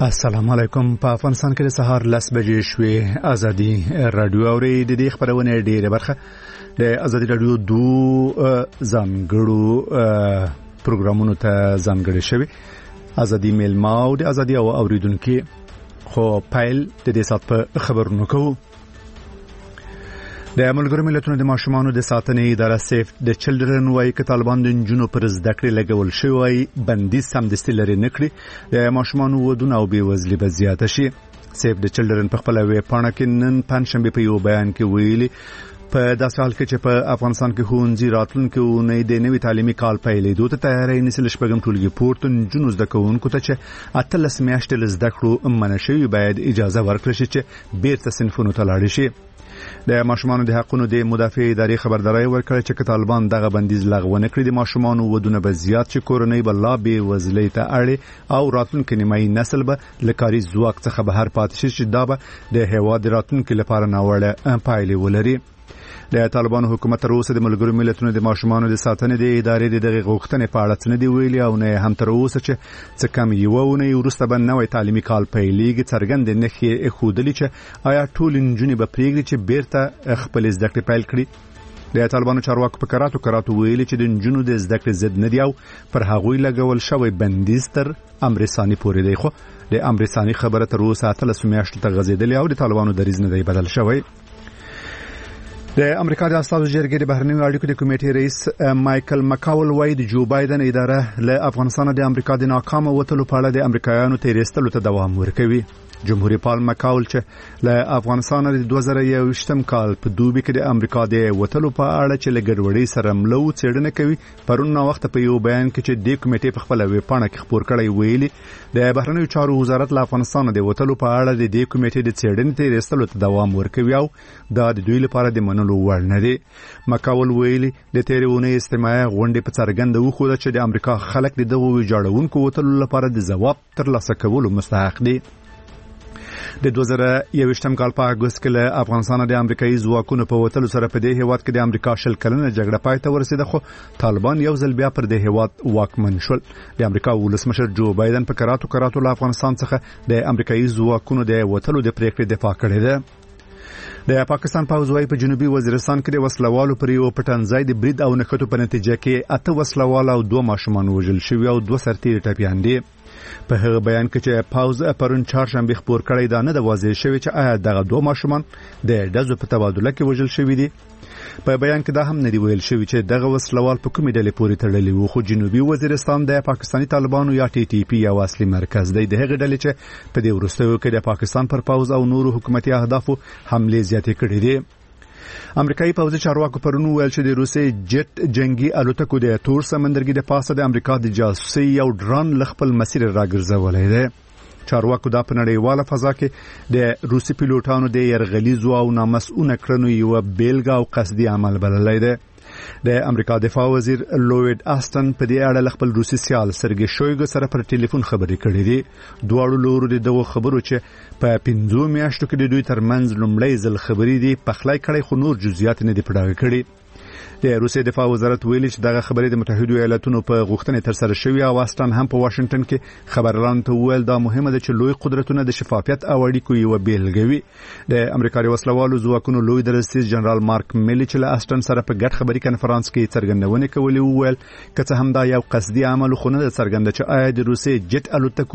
السلام علیکم. په افغانستان کې د سهار 10 بجې شوې. ازادي رادیو اوري د دې خبرونه ډیره برخه د ازادي رادیو ځانګړو پروګرامونو ته ځانګړې شوی. ازادي میلما او د ازادي او اوریدونکو خو پایل د دې سات په خبرونو کوو. د ملګرو ملتونو د ماشومانو د ساتنې اداره سیف د چلډرن وايي چې طالبان د جنونو پر زده کړې لګول شوی بندیز سمدستي لري نکړي. د ماشومانو ودونه او بیوزلي به زیاته شي. سیف د چلډرن په خپل ویب پاڼه کې نن پنځشنبه په یو بیان کې ویلي په داسې حال کې چې په افغانستان کې ښوونځي راتلونکي اونۍ د نوي تعلیمي کال پیلېدو ته تیاری نیسي. شپږم ټولګي پورته نجونو زده کوونکو ته چې 18 میاشتې له زده کړو منع شوي باید اجازه ورکړي شي چې بیرته صنفونو ته لاړ شي. د ماشومانو د حقوقو د مدافع ادارې خبرداري ورکړه چې طالبان دغه بندیز لغوه نکړي د ماشومانو ودونه به زیات شي، کورنۍ به لا بیوزلۍ ته اړي او راتلونکي نیمایي نسل به له کاري ځواک څخه بهر پاتې شي چې دا به د هیواد د راتلونکي لپاره ناوړه پایلې ولري. د طالبانو حکومت تر اوسه د ملګرو ملتونو د ماشومانو د ساتنې د ادارې د دغه غوښتنې په اړه څه نه دی ویلي او نه هم تر اوسه چې څه کم یو ونې وروسته به نوې تعلیمي کال پیلېږي څرګند نښې ښودلې چې آیا ټول نجونې به پرېږدي چې بیرته خپل زده کړې پیل کړي. د طالبانو چارواکو په کراتو ویلي چې د نجونو د زده کړې ضد نه دی او پر هغوی لګول شوی بندیز تر امر ثاني پورې دی. خو د امر ثاني خبره تر اوسه 18 میاشتو ته غځېدلې او د طالبانو دریځ نه دی بدل شوی. د امریکا د اساسي جرګې د بهرنیو اړیکو د کمیټې رئیس مایکل مکاول وايي د جو بایدن اداره له افغانستان د امریکا د ناکام وټلو په اړه د امریکایانو تیرېستلو ته دوام ورکوي. جمهوریت پال مکاول چې له افغانستان د 2021م کال په دوبي کې د امریکا د وټلو په اړه چې له ګډوډۍ سره ملو څېړنه کوي پرون وخت په یو بیان کې چې د کمیټې په خپل ویب پاڼه کې خبر کړی ویلي د بهرنیو چارو وزارت له افغانستان د وټلو په اړه د کمیټې د څېړنې تیرېستلو ته دوام ورکوي او دا د دوی لپاره د منلو وړ نه دی. مکاول ویلي د تیرونې استماعي غونډې په څرګنده وښوده چې د امریکا خلک د دغه ویجاړونکو وټلو لپاره د ځواب ترلاسه کولو مستحق دي. د 2021م کال په اگست کې له افغانستان د امریکایي ځواکونو په وټلو سره په دې هیواد کې د امریکا شل کلنه جګړه پای ته ورسېده خو طالبان یو ځل بیا پر دې هیواد واکمن شول. د امریکا ولسمشر جو بایدن په کراتو له افغانستان څخه د امریکایي ځواکونو د وټلو د پریکړې دفاع کړې ده. د پاکستان پوځوي په جنوبي وزیرستان کې د وسلوالو پر یو پټنځای د برید او نښتو په نتیجه کې 8 وسلوال او 2 ماشومان وژل شوي او 2 سرتیري ټپیان دي. په هغه بیان کې چې پاوز پرون چهارشنبه خبر کړی دا نه د واضح شوی چې آیا دغه 2 ماشومان د دزو په تبادله کې وژل شوي دي. په بیان کې دا هم نه دی ویل شوی چې دغه وسلوال په کومې ډلې پورې تړلي وو. خو جنوبي وزیرستان د پاکستاني طالبانو یا ټي ټي پی یو اصلي مرکز دی. د هغه ډلې چې په دې وروستیو کې د پاکستان پر پاوز او نورو حکومتي اهدافو حمله زیاتې کړې دي. امریکایي پوځي چارواکو پرون ویل چې د روسي جټ جنگي الوتکو د تور سمندرګي د پاسه د امریکا د جاسوسي یو ډرون لخپل مسیر راګرځولای دی. چارواکو دا په نړیواله فضا کې د روسي پیلوټانو د يرغلیزو او نامسؤونه کړنو یو بیلګه او قصدي عمل بللی دی. د امریکا دفاع وزیر لوید آستن په دې اړه خپل روسي سیال سرګي شویګو سره پر ټلیفون خبرې کړې دي. دواړو لورو دغه خبرو چې په 15 میاشتو کې د دوی ترمنځ لومړی ځل خبرې دي پخلای کړي خو نور جزئیات نه دي پړاوي کړي. د روسي دفاع وزارت ویلي چې دغه خبرې د متحده ایالاتونو په غوښتنې تر سره شوې او آستن هم په واشنگټن کې خبرلان ته ویل دا مهمه ده چې لوی قدرتونه د شفافیت او اړیکو یو بیلګه وي. د امریکایي وسلوالو ځواکونو لوی درسیز جنرال مارک میلی چې له آستن سره په ګډ خبري کانفرنس کې څرګندونه کوي ویل که څه هم دا یو قصدي عمل خو نه څرګنده چې آیا د روسي جټ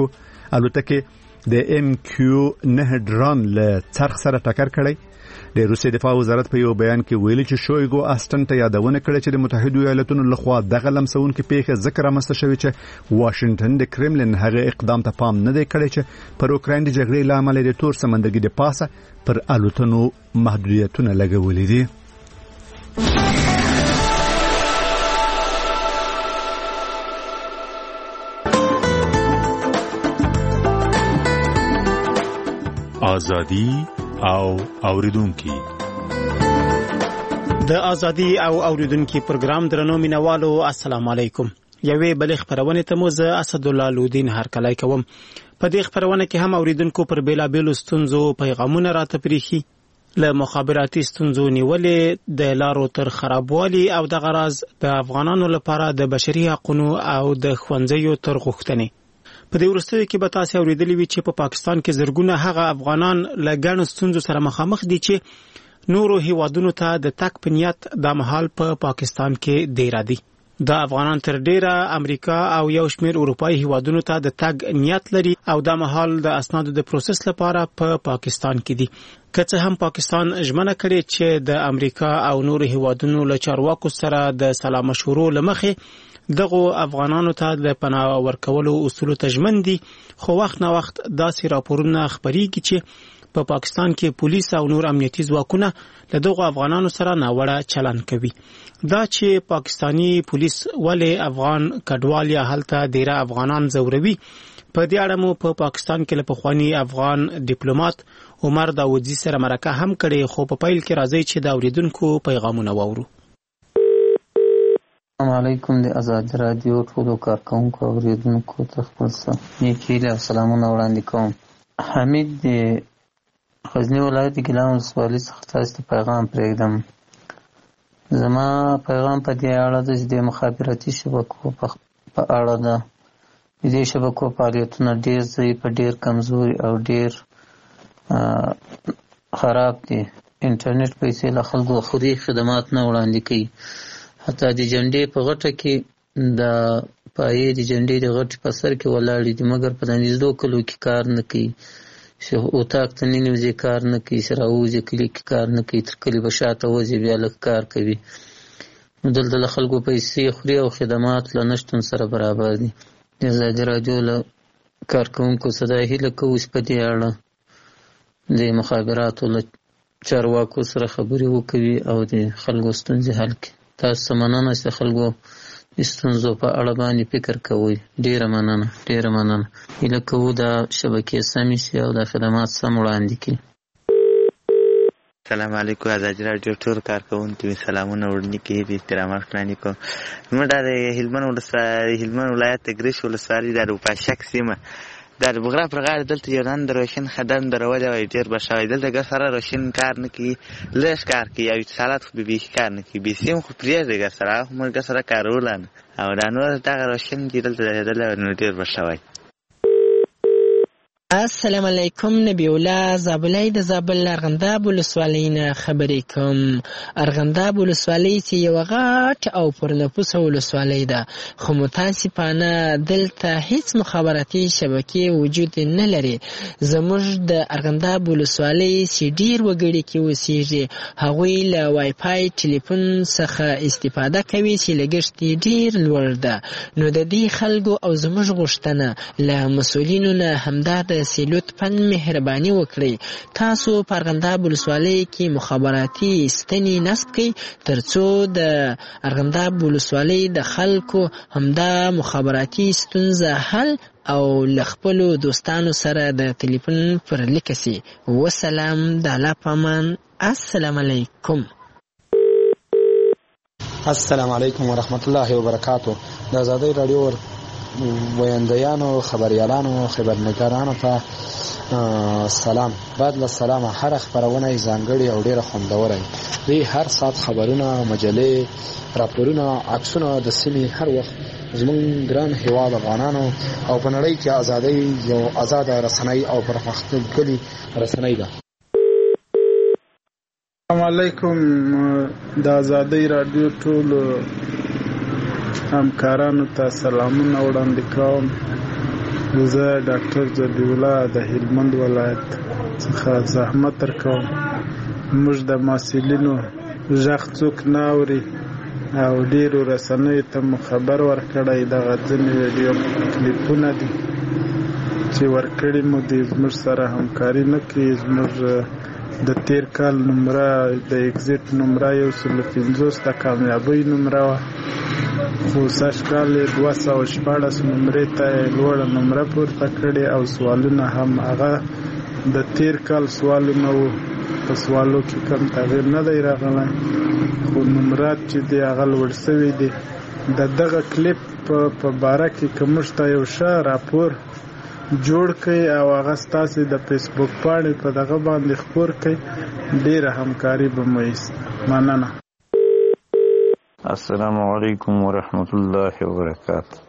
الوتکې د ام کیو 9 ډرون له څرخ سره ټکر کړی. د روسي دفاع وزارت په یو بیان کې ویلي چې شویګو آستن ته یادونه کړې چې د متحده ایالاتونو لخوا دغه لمسون کې پیښه ذکر رامسته شوی چې واشنگټن د کرملین هغه اقدام ته پام نه دی کړی چې پر اوکراین د جګړې لامل د تور سمندرګي د پاسه پر الوتنو محدودیتونه لګولې دي. ازادي او اوریدونکو د ازادي او اوریدونکو پروګرام درنو مینوالو السلام علیکم. یوې بلې خبرونه ته مو زه اسد الله لودین هرکلای کوم. په دې خبرونه کې هم اوریدونکو پر بیلابیلو ستونزو پیغامونه راته پریخي له مخابراتي ستونزو نیولې د لارو تر خرابوالي او د غراز د افغانانو لپاره د بشري حقوقو او د خوندزیو تر غوښتنې. په دې وروستیو کې به تاسو اوریدلی وي چې په پاکستان کې زرګونه هغه افغانان له ګڼو ستونزو سره مخامخ دي چې نورو هیوادونو ته د تګ په نیت د مهال په پاکستان کې ډیر دي. د افغانان تر ډیره امریکا او یو شمېر اروپایي هیوادونو ته د تګ نیت لري او د مهال د اسنادو د پروسس لپاره په پاکستان کې دي. که څه هم پاکستان ژمنه کړې چې د امریکا او نورو هیوادونو له چارواکو سره د سلا مشورو لمخې دغه افغانانو ته د پناه ورکولو اصول ته ژمن دي، خو وخت نه وخت داسې راپورونه خبريږي چې په پاکستان کې پولیس او نور امنیتي ځواکونه له دغه افغانانو سره ناوړه چلند کوي. دا چې پاکستانی پولیس ولې افغان کډوال یا هلته ډیره افغانان زوروي، په دې اړه مو په پاکستان کې له پخوانی افغان ډیپلوماټ عمر داودزي سره مرکه هم کړې، خو په پیل کې راځي چې د اوریدونکو پیغامونه واورو. السلام علیکم. د آزاد رادیو ټولو کارکونکو او اوریدونکو ته خپل نیکي او سلامونه وړاندې کوم. حمید د غزنی ولایت ګیلان ولسوالۍ څخه تاسو ته پیغام پرېږدم. زما پیغام په دې اړه ده چې د مخابراتي شبکو په اړه ده. د دې شبکو فعالیتونه ډېر ضعیف، ډېر کمزوري او ډېر خراب دي. انټرنیټ پیسې له خلکو خوري، خدمات نه وړاندې کوي. حتی د جنډې په غټه کې د پایې د جنډې د غټې په سر کې ولاړې دي، مګر په نږدې کلو کې کار نه کوي. اتاق ته ننوځي کار نه کوي، سره راوځي کلي کې کار نه کوي، تر کلي به شاته وځي بیا لږ کار کوي. نو دلته له خلکو پیسې خوري او خدمات له نشتون سره برابر دي. د ازادي راډیو له کارکوونکو څخه دا هیله کوو چې په دې اړه د مخابراتو له چارواکو سره خبرې وکوي او د خلکو ستونزې حل کړي. تاسو مننه چې خلکو ستونزو په اړه باندې فکر کوئ. ډیره مننه. هیله کوو دا شبکې سمې شي او دا خدمات سم وړاندې کړي. السلام علیکم. ازادي راډیو ټول کارکوونکو سلامونه وړاندې کوي، د احترامات وړاندې کوم. موږ د هلمند ولایت د ګریش ولسوالۍ د روپاشک سیمه د بغرا پر غاړه دلته یو نن د روشن خدم درولې وای، ډېر به شوی. دلته ګر سره روشن کار نه کوي، لږ کار کوي او اتصالات خو به کار نه کوي. بیسیم خو پرېږدي ګر سره، موږ ګر سره کارول نه او دا نور دغه روشن چې دلته نو ډېر به شوی. السلام علیکم. نبی الله زابلای د زابل ارغنداب ولسوالۍ نه خبرې کوم. ارغنداب ولسوالۍ چې یو غټ او پر نفوس ولسوالۍ ده، خو متاسفانه دلته هیڅ مخابراتي شبکې وجود نه لري. زموږ د ارغنداب ولسوالۍ چې ډیر وګړي کې اوسېږي، هغوی له وای فای ټلیفون څخه استفاده کوي چې لګښت ډیر لوړ ده. نو د دې خلکو او زموږ غوښتنه له مسؤلینو نه همدا ده چې لطفاً مهرباني وکړئ، تاسو په ارغنداب ولسوالۍ کې مخابراتي ستنې نصب کړئ، ترڅو د ارغنداب ولسوالۍ د خلکو همدا مخابراتي ستونزه حل او له خپلو دوستانو سره د ټلیفون پر لیکه سي. وسلام. د الله په امان. السلام علیکم. السلام علیکم ورحمت الله وبرکاتو. د آزادۍ راډیو ویاندیانو، خبریالانو، خبرنګارانو ته سلام. بعد له سلامه هر خبرونه ځانګړي او ډیره خوندوره وي. هر ساعت خبرونه، مجلې، راپورونه، عکسونه د سیمې هر وخت زموږ ګران هیواد افغانانو او په نړۍ کې ازادي یو آزاده رسنۍ او پرمختللې رسنۍ ده. السلام علیکم. د آزادۍ راډیو ټول همکارانو ته سلامونه وړاندې کوم. زه ډاکټر ذبیح الله د هلمند ولایت څخه زحمت درکوم. موږ د محصلینو غږ څوک نه اوري او ډیرو رسنیو ته مو خبر ورکړی. دغه ځینې ویډیو کلیپونه دي چې ورکړي مو دي، زموږ سره همکاري نه کوي. زموږ د تیر کال نمره د اگزیټ نمره 150 د کامیابۍ نمره وه، خو سږ کال 214 نمرې ته لوړه نمره پورته کړې او سوالونه هم هغه د تیر کال سوالونه وو. په سوالو کې کم تغییر نه دی راغلی، خو نمرات چې دی هغه لوړ سوي دي. د دغه کلیپ په باره کې که موږ ته یو ښه راپور جوړ کړئ او هغه ستاسې د فیسبوک پاڼې په دغه باندې خپور کړئ، ډیره همکاري به مو ایست. مننه. السلام علیکم ورحمت الله وبرکاته.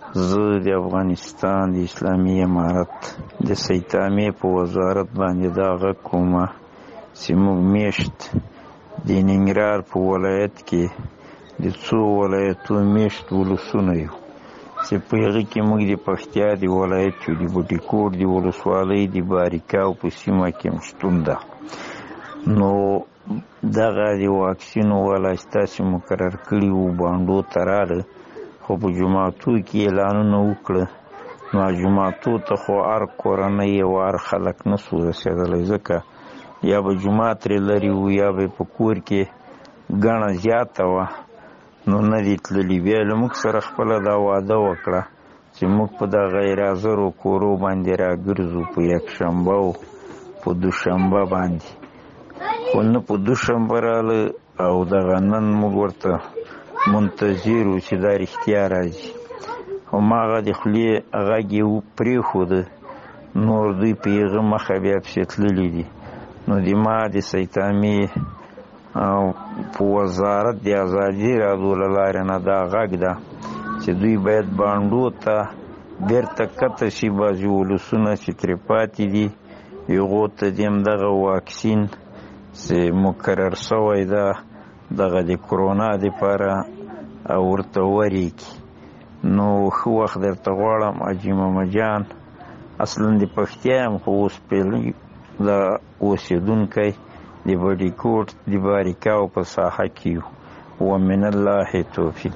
زه د افغانستان د اسلامي امارت د سیتامې په وزارت باندې دا غږ کومه چې موږ میشت د ننګرهار په ولایت کې د څو ولایتو میشت ولسونه یو چې په هغې کې موږ د پکتیا د ولایت یو د بوټي کوټ د ولسوالۍ د باریکاو په سیمه کې هم شتون ده. نو دغه د واکسین والا چې تاسې مقرر کړي وو بانډو ته راغله، خو په جوماتو کې اعلانونه وکړه، نو جوماتو ته خو هر کورنۍ او هر خلک نه سو رسېدلی، ځکه یا به جومات ترې لرې وو یا به په کور کې ګڼه زیاته وه، نو نه دي تللي. بیا له موږ سره خپله دا وعده وکړه چې موږ په دغه غیر حاضرو کورو باندې راګرځو په یکشنبه او په دوشنبه باندې، خو نه په دوشنبه راله او دغه نن موږ ورته منتظر وو چې دا رښتیا راځي. هماغه د خولې غږ یې پرېښوده، نور دوی په هغه مخه بیا پسې تللي دي. نو د ما د سیتامې په وزارت د ازادي راډیو له لارې نه دا غږ ده چې دوی باید بانډو ته بیرته کته شي. بعضې ولسونه چې ترې پاتې دي هغو ته د همدغه واکسین چې مقرر شوی ده دغه د کرونا دپاره او ورته ورېږي. نو ښه وخت درته غواړم حاجي محمد جان، اصلا د پکتیا یم خو اوس پیلي د اوسېدونکی د بډي کوټ د باریکاو په ساحه کې یو. ومن الله توفیق.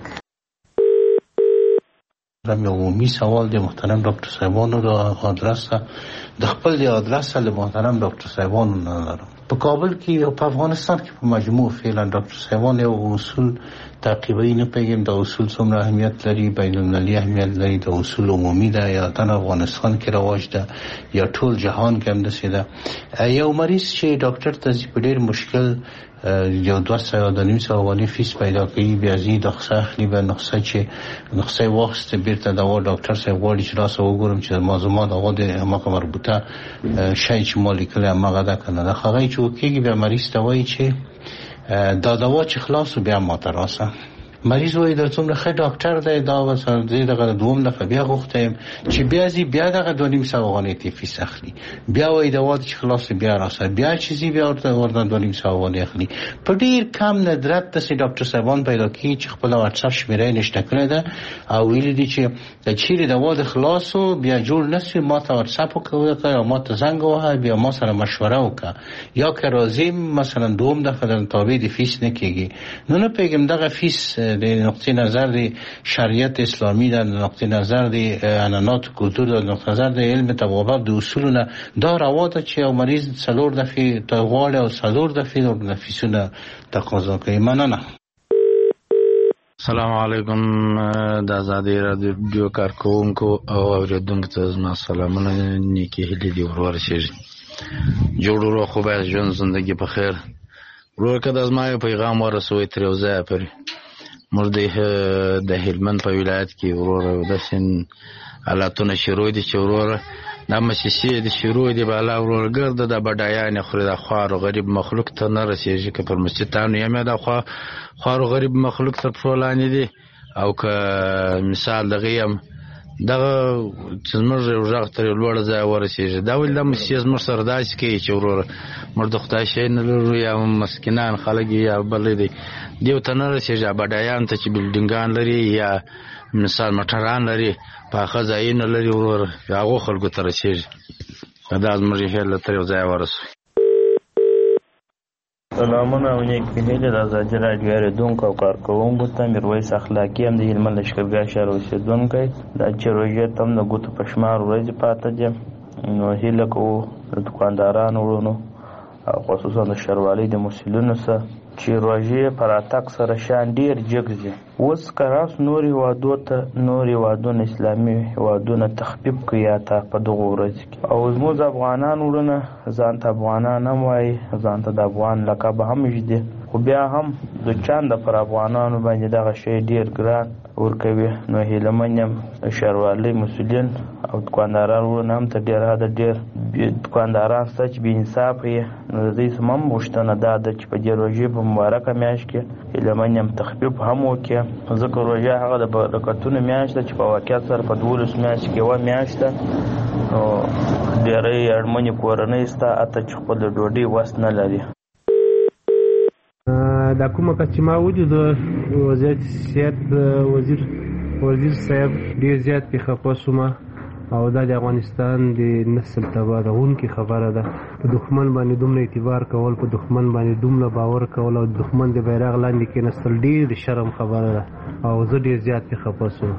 یو عمومي سوال د محترم ډاکټر صاحبانو د آدرس د خپل د آدرس له محترم ډاکټر صاحبانو نه لرم. په کابل کې او په افغانستان کې په مجموع فعلا ډاکټر صاحبان یو اصول تعقیبوي، نه پوهېږم دا اصول څومره اهمیت لري، بین المللي اهمیت لري، دا اصول عمومي ده یا تن افغانستان کې رواج ده یا ټول جهان کې همداسې ده. یو مریض چې ډاکټر ته ځي په ډېر مشکل یو 200 فیس پیدا کوي، بیا ځي نسخه اخلي، بیا نسخه چې نسخه واخیسته بیرته دوا ډاکټر صاحب غواړي چې راسه وګورم چې زما دوا د هماغه مربوطه شی چې ما لیکلی هماغه ده که نه ده. هغه چې وکېږي بیا مریض ته وایي چې دا دوا چې خلاص بیا ماته راسه. مریض وایي دا څومره ښه ډاکټر دی، دا مثلا دغه دوم دفعه بیا غوښتی یم چې بیا ځي بیا دغه 200 افغانۍ ته فیس اخلي، بیا وایي دوا چې خلاص بیا راسه، بیا چې ځي بیا ورته 200 افغانۍ اخلي. په ډېر کم ندرت داسې ډاکټر صاحبان پیدا کېږي چې خپله واتساپ شمېره یې نشته کړې ده او ویلي دي چې چیرې دوا د خلاصو بیا جوړ نه سوي ما ته واتساپ وکړه یا ما ته زنګ ووهه، بیا ما سره مشوره وکړه، یا که راځي مثلا دوم دفعه د تابع د فیس نه کېږي. نو نه پوهېږم دغه فیس د نقطه نظر د شریعت اسلامی ده، د نقطه نظر د عنعنات کلتور ده، د نقطه نظر د علم طبابت د اصولونه دا روا ده چې یو مریض 4 دفعې ته غواړي او 4 دفعې د فیسونه تقاضا کوي. مننه. السلام علیکم د ازادي راډیو کارکوونکو او اوریدونکو ته زما سلامونه، نیکې هیلې دې ورورسېږي. جوړ ورو خو باید ژوند زندگی په خیر. ورور که د زما یو پیغام ورسوئ تر یو ځایه پورې. موږ د هلمند په ولایت کې وروره داسې حالاتونه شروع دي چې وروره دا مسیسې د شروع دي بالا وروره ګرده د بډایانې خوري، د خوارو غریب مخلوق ته نه رسېږي. که پر مسجدانو یم د خوارو غریب مخلوق تر پښو لاندې دي، او که مثال دغه یم دغه چې زموږ یو غږ تر یو لوړ ځایه ورسېږي. دا ولې دا مسیسې زموږ سره داسې کوي چې وروره موږ د خدای شی نه لرو یا مسکینان خلک یا بل دی دیو ته نه رسېږي. بډایان ته چې بلډینګان لري یا مثال موټران لري پاخه ځایونه لري وروره هغو خلکو ته رسېږي. دا زموږ هیله تر یو ځایه ورسوي. سلامونه او نیکې هیلې د ازادي راډیو اورېدونکو او کارکوونکو ته. میرویس اخلاقي هم د هلمند لښکرګاه ښار اوسېدونکی. دا چې روژې ته هم د ګوتو په شمار ورځې پاته دي، نو هیله کوو د دوکاندارانو وروڼو او خصوصا د ښاروالۍ د مسؤلینو سره چې روژې په راتګ سره شان ډېر جګ ځي. اوس که راس نور هېوادو ته نور هېوادونه اسلامي هېوادونه تخفیف کوي یا ته په دغو ورځو کې، او زموږ افغانان وروڼه ځان ته افغانان هم وایي، ځان ته د افغان لقب هم ږدي، خو بیا هم د چانده پر افغانانو باندې دغه شی ډېر ګران ورکوي. نو هیله من یم د ښاروالۍ مسؤلین او دکانداران ورونه هم ته ډېر دکانداران شته چې بې انصافه یې. نو د دوی څخه هم غوښتنه دا ده چې په دې روژې په مبارکه میاشت کې هیله من یم تخفیف هم وکړي، ځکه روژه هغه د برکتونو میاشت ده چې په واقعیت سره په 12 میاشت کې یوه میاشت ده. نو ډېری اړمنې کورنۍ شته حتی چې خپل د ډوډۍ وس نه لري. دا کومه کس چې ما ولید وضعیت صحت وزیر صاحب ډېر زیات پې خفه شوم، او دا د افغانستان د نسل تباهونکې خبره ده. په دښمن باندې دومره اعتبار کول، په دښمن باندې دومره باور کول او د دښمن د بیرغ لاندې کېناستل ډېر د شرم خبره ده، او زه ډېر زیات پې خفه شوم.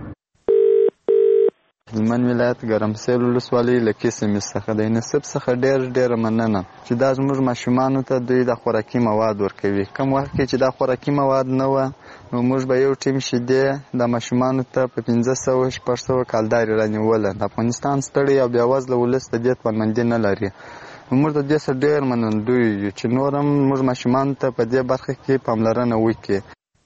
هلمند ولایت ګرمسیر ولسوالۍ له کیسمې څخه د نصب څخه ډېره مننه چې دا زموږ ماشومانو ته دوی د خوراکي مواد ورکوي. کم وخت کې چې دا خوراکي مواد نه وه نو موږ به یو ټیم شیدې د ماشومانو ته په 500-600 کالدارې رانیوله. د افغانستان ستړی او بېوزله ولس د دې توانمندي نه لري. موږ د دې څخه ډېر منندوی یو چې نور هم موږ ماشومانو ته په دې برخه کې پاملرنه وکړي.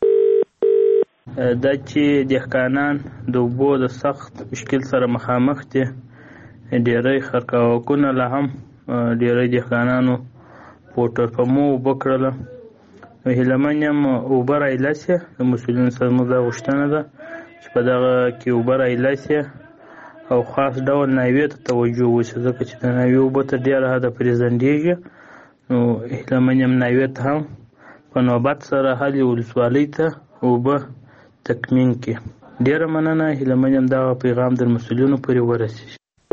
دا چې دهقانان د اوبو د سخت مشکل سره مخامخ دي، ډېری خرکاوکونه لا هم ډېری دهقانانو پوټر پمو اوبه کړله. نو هیله من یم اوبه رایله سي، د مسؤلینو سره زموږ دا غوښتنه ده چې په دغه کې اوبه رایله سي او خاص ډول ناوې ته توجه وشي، ځکه چې د ناوې اوبه ته ډېره حده پرې ځنډېږي. نو هیله من یم ناوې ته هم په نوبت سره هلې ولسوالۍ ته اوبه تکمین کې. ډېره مننه، هیله من یم دغه پیغام د مسؤلینو پورې ورسېږي.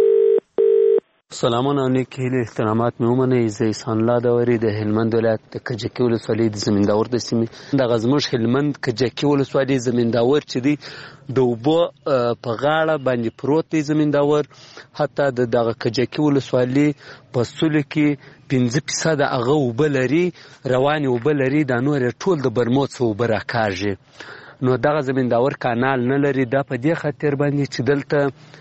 سلامونه او نیک هیلې احترامات مې ومنئ. زه احسان الله داوري د هلمند ولایت د کجکي ولسوالۍ د زمینداور د سیمې دغه زموږ هلمند کجکي ولسوالۍ زمینداور چې دی د اوبو په غاړه باندې پروت دی زمینداور. حتی د دغه کجکي ولسوالۍ په سلو کې 5% هغه اوبه لري، روانې اوبه لري، دا نور ټول د برمو څخه اوبه راکاږي. نو دغه زمینداور کانال نه لري. دا په دې خاطر باندې چې دلته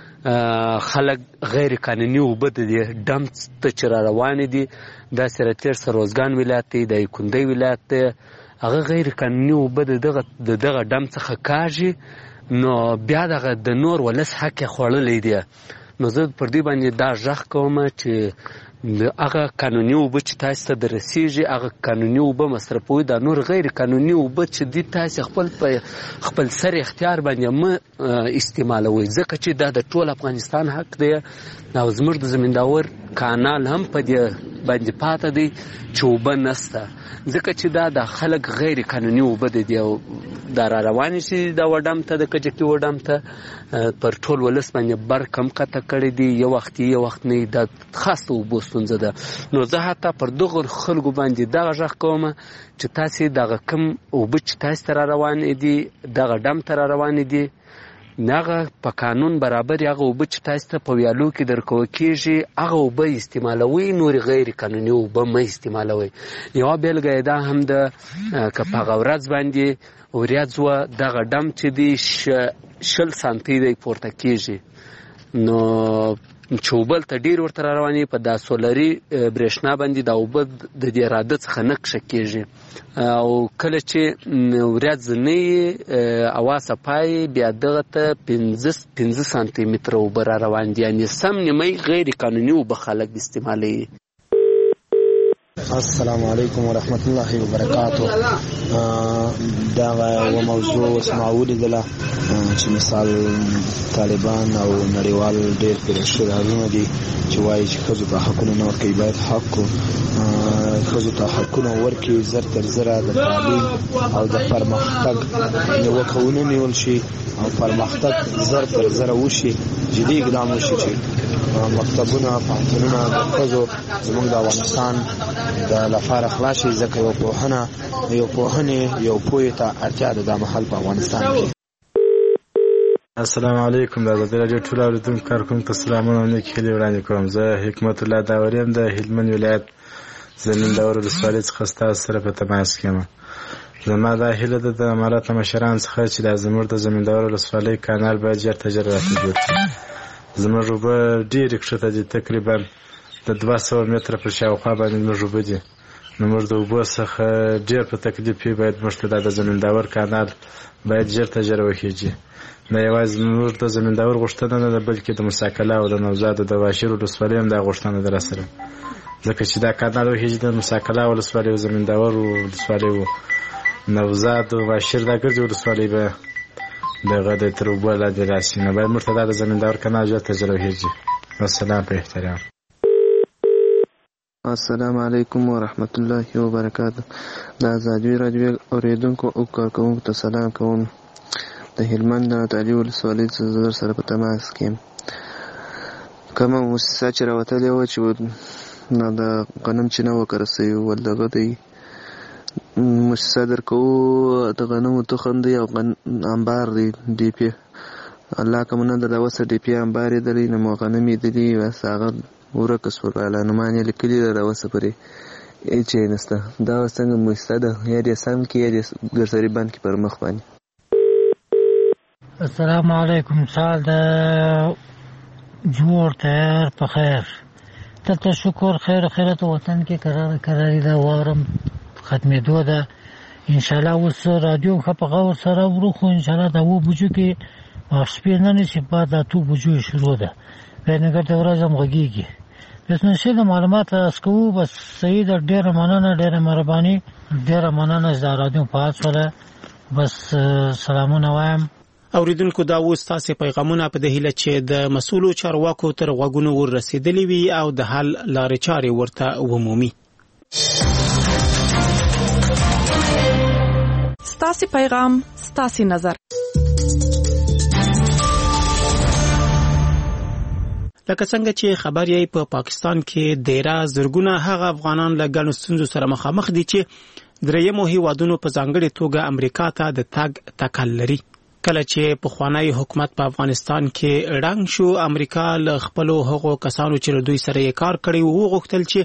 خلک غیر قانوني اوبه د ډم ته چې را روانې دي، دا سرتیر سروزګان ولایت دی، د یکندۍ ولایت دی، هغه غیر قانوني اوبه د دغه ډم څخه کاږي. نو بیا دغه د نور ولس حق یې خوړلی دی. نو زه پر دې باندې دا غږ کوم چې هغه قانوني اوبه چې تاسو ته درسیږي، هغه قانوني اوبه مصرفوي. دا نور غیر قانوني اوبه چې دي تاسو خپل سر اختیار باندې مه استعمالوئ، ځکه چې دا د ټول افغانستان حق دی. او زموږ د زمینداور کانال هم په دې باندې پاته دی چې اوبه نسته، ځکه چې دا د خلک غیر قانوني اوبه دي او دا را روانې شي دا وډم ته د کجکي وډم ته پر ټول ولس باندې بر کم قطع کړی دی. یو وخت نه دا خاصه اوبو ستونزه ده. نو زه حتی پر دغه خلکو باندې دغه غږ کوم چې تاسې دغه کم اوبه چې تاسې ته را روانې دي، دغه ډم ته را روانې دي، هغه په قانون برابر هغه اوبه چې تاسو ته په ویالو کې درکول کېږي هغه اوبه استعمالوئ، نورې غیر قانوني اوبه مه استعمالوئ. یوه بیلګه یې دا هم ده که په هغه ورځ باندې وریځ وه، دغه ډم چې دی 20 سانتي دی پورته کېږي، نو چې اوبه ته ډېر ورته را روانې په دا سولري برېښنا باندې دا اوبه د دې راده څخه نه کښه کېږي. او کله چې ورځ نه وي هوا صفا وي، بیا دغه ته 15 سانتي متره اوبه را روان دي، یعنې سم نیمۍ غیر قانوني اوبه خلک استعمالوي. السلام علیکم ورحمت الله وبرکاتو. دا یوه موضوع اوس ما ولیدله چې مثال طالبان او نړیوال ډېر پرېښودل حالونه دي چې وایي چې ښځو ته حقونه نه ورکوي. باید حق ښځو ته حقونه ورکړي، زر تر زره د تعلیم او د پرمختګ نیوکه ونیول شي او پرمختګ زر تر زره وشي، جدي اقدام وشي چې مکتبونه پوهنتونونه د ښځو زموږ د افغانستان د لپاره خلاص شي، ځکه یو پوهنې یو پوهې ته اړتیا ده دا مهال په افغانستان کې. السلام علیکم. د ازادي راډیو ټول اورېدونکو کارکوونکو ته سلامونه او نیک هیلې وړاندې کوم. زه حکمت الله داوري یم د هلمند ولایت زمینداور ولسوالۍ څخه ستاسو سره په تماس کې یم. زما دا هیله ده د امارات مشرانو څخه چې دا زموږ د زمینداور ولسوالۍ کانال باید ژر تر ژره راته جوړ کړي. زموږ اوبه ډېرې کښته دي، تقریبا د 200 متره پر شاوخوا باندې زموږ اوبه دي نو موږ د اوبو څخه ډېر په تکلیف یو. باید موږ ته د زمینداور کانال باید ژر تر ژره وخیږي. نه یوازې موږ د زمینداور غوښتنه نه ده، بلکې د مساکله او د نوزاد د واشر ولسوالۍ هم دا غوښتنه ده راسره، ځکه چې دا کانال وخیږي د مساکله ولسوالۍ او زمینداور ولسوالۍ و نوزاد او واشر دا ګرځي ولسوالۍ به دغه د تر اوبو لاندې راسي. نو باید موږ ته دا د زمینداور کانال ژر تر ژره وخیږي. والسلام په احترام. السلام علیکم ورحمت الله وبرکاته. د ازادي راډیو اوریدونکو او کارکوونکو ته سلام کوم. د هلمند د نادعلي ولسوالۍ څخه سره په تماس کې کومه موسسه چې راوتلې وه چې نه د غنم چې نه وکره سوي ول دغه دی موسسه درکوو د غنمو تخم دی او انبار دی ډي پي الله که مو نه درله اوسه ډي پي انبار یې دلی نه مو غنم یې دلي بس هغه ورکه سول اعلانمان یې لیکلي ده اوسه پرې هېڅ یې نشته. دا څنګه موسسه ده؟ یا دې سم کړي یا دې ګرځري بند کړي پر مخ باندې. السلام علیکم. سال د جوړ تیار په خیر ته شکر خیر خیرت وطن کې قراري دا وارم ختمېدو ده انشاءالله. اوس رادیو ښه په غور سره ورو خو انشاءالله د 7 بجو کې شپې نه نشي بعد د 2 بجو شروع ده بینګر د ورځ هم غږیږي. بس نشي د معلومات اسکو بس صحیح ده. ډېره مننه ډېره مهرباني ډېره مننه د رادیو په حواله بس سلامونه وایم. اوریدونکو دا و ستاسو پیغامونه په دهیله چې د مسؤلو چارواکو تر غوږونو ورسېدلې وي او د حل لارې چارې ورته ومومي. ستاسو پیغام ستاسو نظر. لکه څنګه چې خبر یې په پاکستان کې ډیره زرګونه هغه افغانان له ګڼو ستونزو سره مخامخ دي چې درېیمو هیوادونو په ځانګړې توګه امریکا ته د تګ تکل لري. کله چې پخوانی حکومت په افغانستان کې ړنګ شو، امریکا له خپلو هغو کسانو چې له دوی سره یې کار کړی وغوښتل چې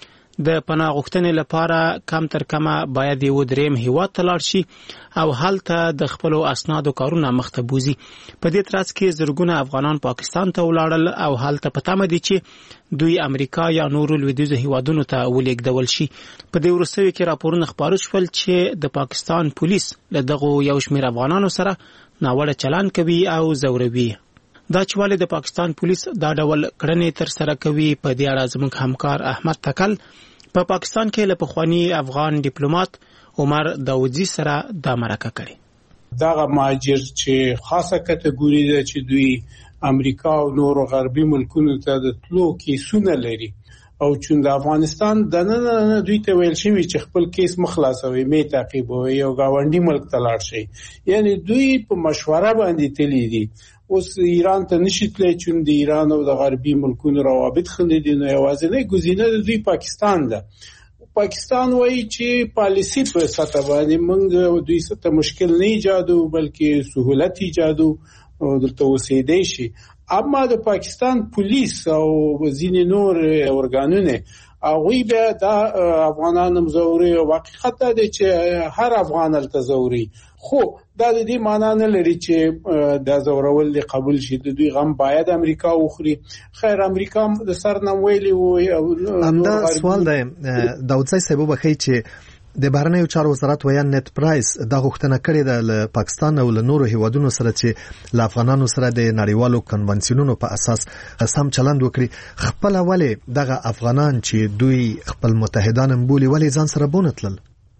د پناه غوښتنې لپاره کم تر کمه باید یو دریم هیواد ته لاړ شي او هلته د خپلو اسنادو کارونه مخته بوزي. په دې ترڅ کې زرګونه افغانان پاکستان ته ولاړل او هلته په تمه دي چې دوی امریکا یا نورو لویدیځو هیوادونو ته ولېږدول شي. په دې وروستیو کې راپورونه خپاره شول چې د پاکستان پولیس له دغو یو شمېر افغانانو سره ناوړه چلند کوي او ځوروي. دا چې ولې د پاکستان پولیس دا ډول کړنې تر سره کوي، په دې اړه زموږ همکار احمد تکل په پاکستان کې له پخوانی افغان ډیپلوماټ عمر داودزي سره دا مرکه کړې. دغه مهاجر چې خاصه کټګوري ده چې دوی امریکا او نورو غربي ملکونو ته د تلو کیسونه لري او چې د افغانستان د نن دوی ته ویل شوی چې خپل کیس مخلاصوي می تعقیبوي او گاونډي ملک ته لاړ شي. یعنی دوی په مشوره باندې تللی دي. اوس ایران ته نشي تللی چې د ایران او د غربي ملکونو روابط خندي دي. نو یوازینی ګزینه د دوی پاکستان ده. پاکستان وایي چې پالیسی په سطح باندې موږ دوی ته مشکل نه ایجادو بلکې سہولت ایجادو او دلته اوسېدی شي. اما د پاکستان پولیس او ځینې نور ارګانونه هغوی بیا د افغانانو مزوري او حقیقت دی چې هر افغان هلته زوري، خو دا د دې معنا نه لري چې دا زورول دې قبول شي. د دوی غم باید امریکا وخوري. خیر امریکا د سر نه ویلي وي. همدا سوال دی داودزی صاحب بخی چې د بهرنیو چارو وزارت ویان نت پرایس دا غوښتنه کړې ده له پاکستان او له نورو هیوادونو سره چې له افغانانو سره د نړیوالو کنونسیونونو په اساس سم چلند وکړي. خپل ولې دغه افغانان چې دوی خپل متحدان بولي ولې ځان سره بونتلل؟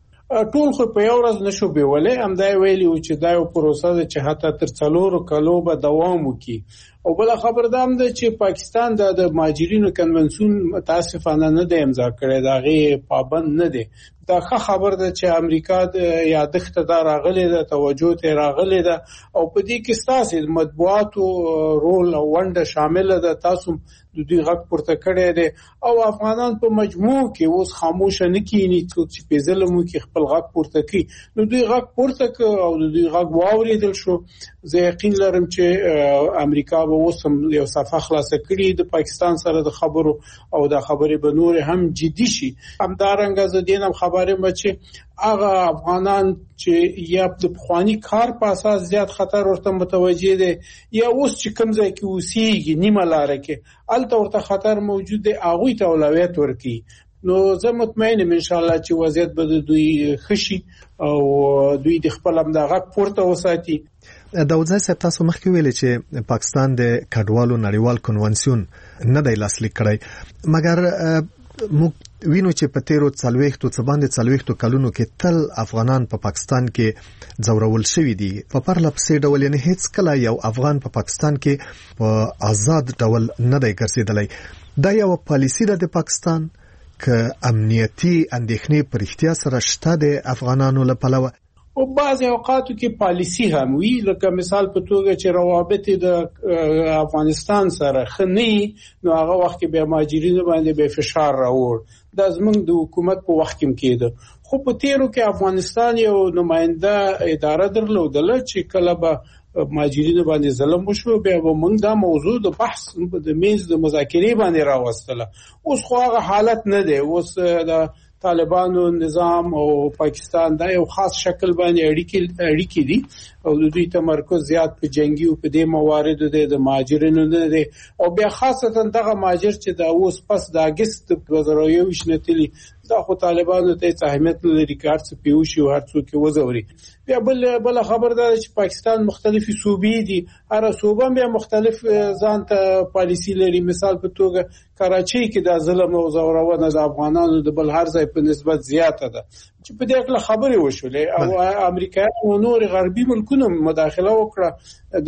ټول خو په یو ورځ نشو بیولې. همدا ویلي و چې دا یو پروسه ده چې حتی تر 4 کالو به دوام وکړي. او بل خبر ده هم ده چې پاکستان د مهاجرینو کنونسیون متاسفانه نه دی امضا کړی، دا غي پابند نه دی. دا ښه خبر ده چې امریکا د یادښت دا راغلی ده، توجه ته راغلی ده او په دې کې ستاسو مطبوعاتو رول او ونډه شامل ده. تاسو د دوی غږ پورته کړی دی او افغانان په مجموع کې اوس خاموش نه کینی چې په ظلمو کې خپل غږ پورته کوي. نو دوی غږ پورته ک او دوی غږ واوریدل شو. زه یقین لرم چې امریکا به اوس هم یو صفحه خلاصه کړي د پاکستان سره د خبرو او د خبرې به نور هم جدي شي. همدارنګه زه دینم خبرې مچ هغه افغانان چې یا د پخوانی کار په اساس زیات خطر ورته متوجه دي یا اوس چې کوم ځای کې اوسېږي نیمه لار کې الته ورته خطر موجود دی، هغه ته اولویت ورکړي. نو زه مطمئن یم ان شاء الله چې وضعیت به د دوی خشي او دوی د خپل امدغه پورته وساتي. داودزای صاحب تاسو مخکې ویلي چې پاکستان د کډوالو نړیوال کنونسیون نه دی لاسلیک کړی، مګر موږ وینو چې په تیرو 40 کلونو کې تل افغانان په پاکستان کې ځورول شوي دي په پرله پسې ډول، یعنی هیڅ کله یو افغان په پاکستان کې په آزاد ډول نه دی ګرځېدلی. دا یو پالیسی ده د پاکستان که امنیتي اندېښنې په رښتیا سره شته د افغانانو له پلوه؟ او بعض اوقاتو کې پالیسی هم وي، لکه مثال په توګه چې روابط د افغانستان سره خني، نو هغه وخت کې به مهاجرینو باندې به فشار راوړ. دا زمونږ د حکومت په وخت کې کېده. خو په تیرو کې افغانستان یو نماینده اداره درلودله چې کله به مهاجرینو باندې ظلم وشو بیا به موږ دا موضوع د بحث د میز د مذاکرې باندې راوستله. اوس خو هغه حالت نه دی. اوس د طالبانو نظام او پاکستان دا یو خاص شکل باندې اړیکې دي او د دوی تمرکز زیات په جنگي او په دې مواردو دی، د مهاجرینو نه دی. او بیا خاصتا دغه مهاجر چې دا اوس پس د اگست 2021 نتلی دا خو طالبانو ته اهمیت لري، کار څه پیوشي او هر څوک وزوري. بیا بل خبر ده چې پاکستان مختلفي صوبې دي، هر صوبه بیا مختلف ځان ته پالیسی لري. مثال په توګه کراچۍ کې د ظلم او زورونه د افغانانو د بل هر ځای په نسبت زیاته ده چې په دې اړه خبرې وشولې او امریکا او نور غربي ملکونو مداخله وکړه. د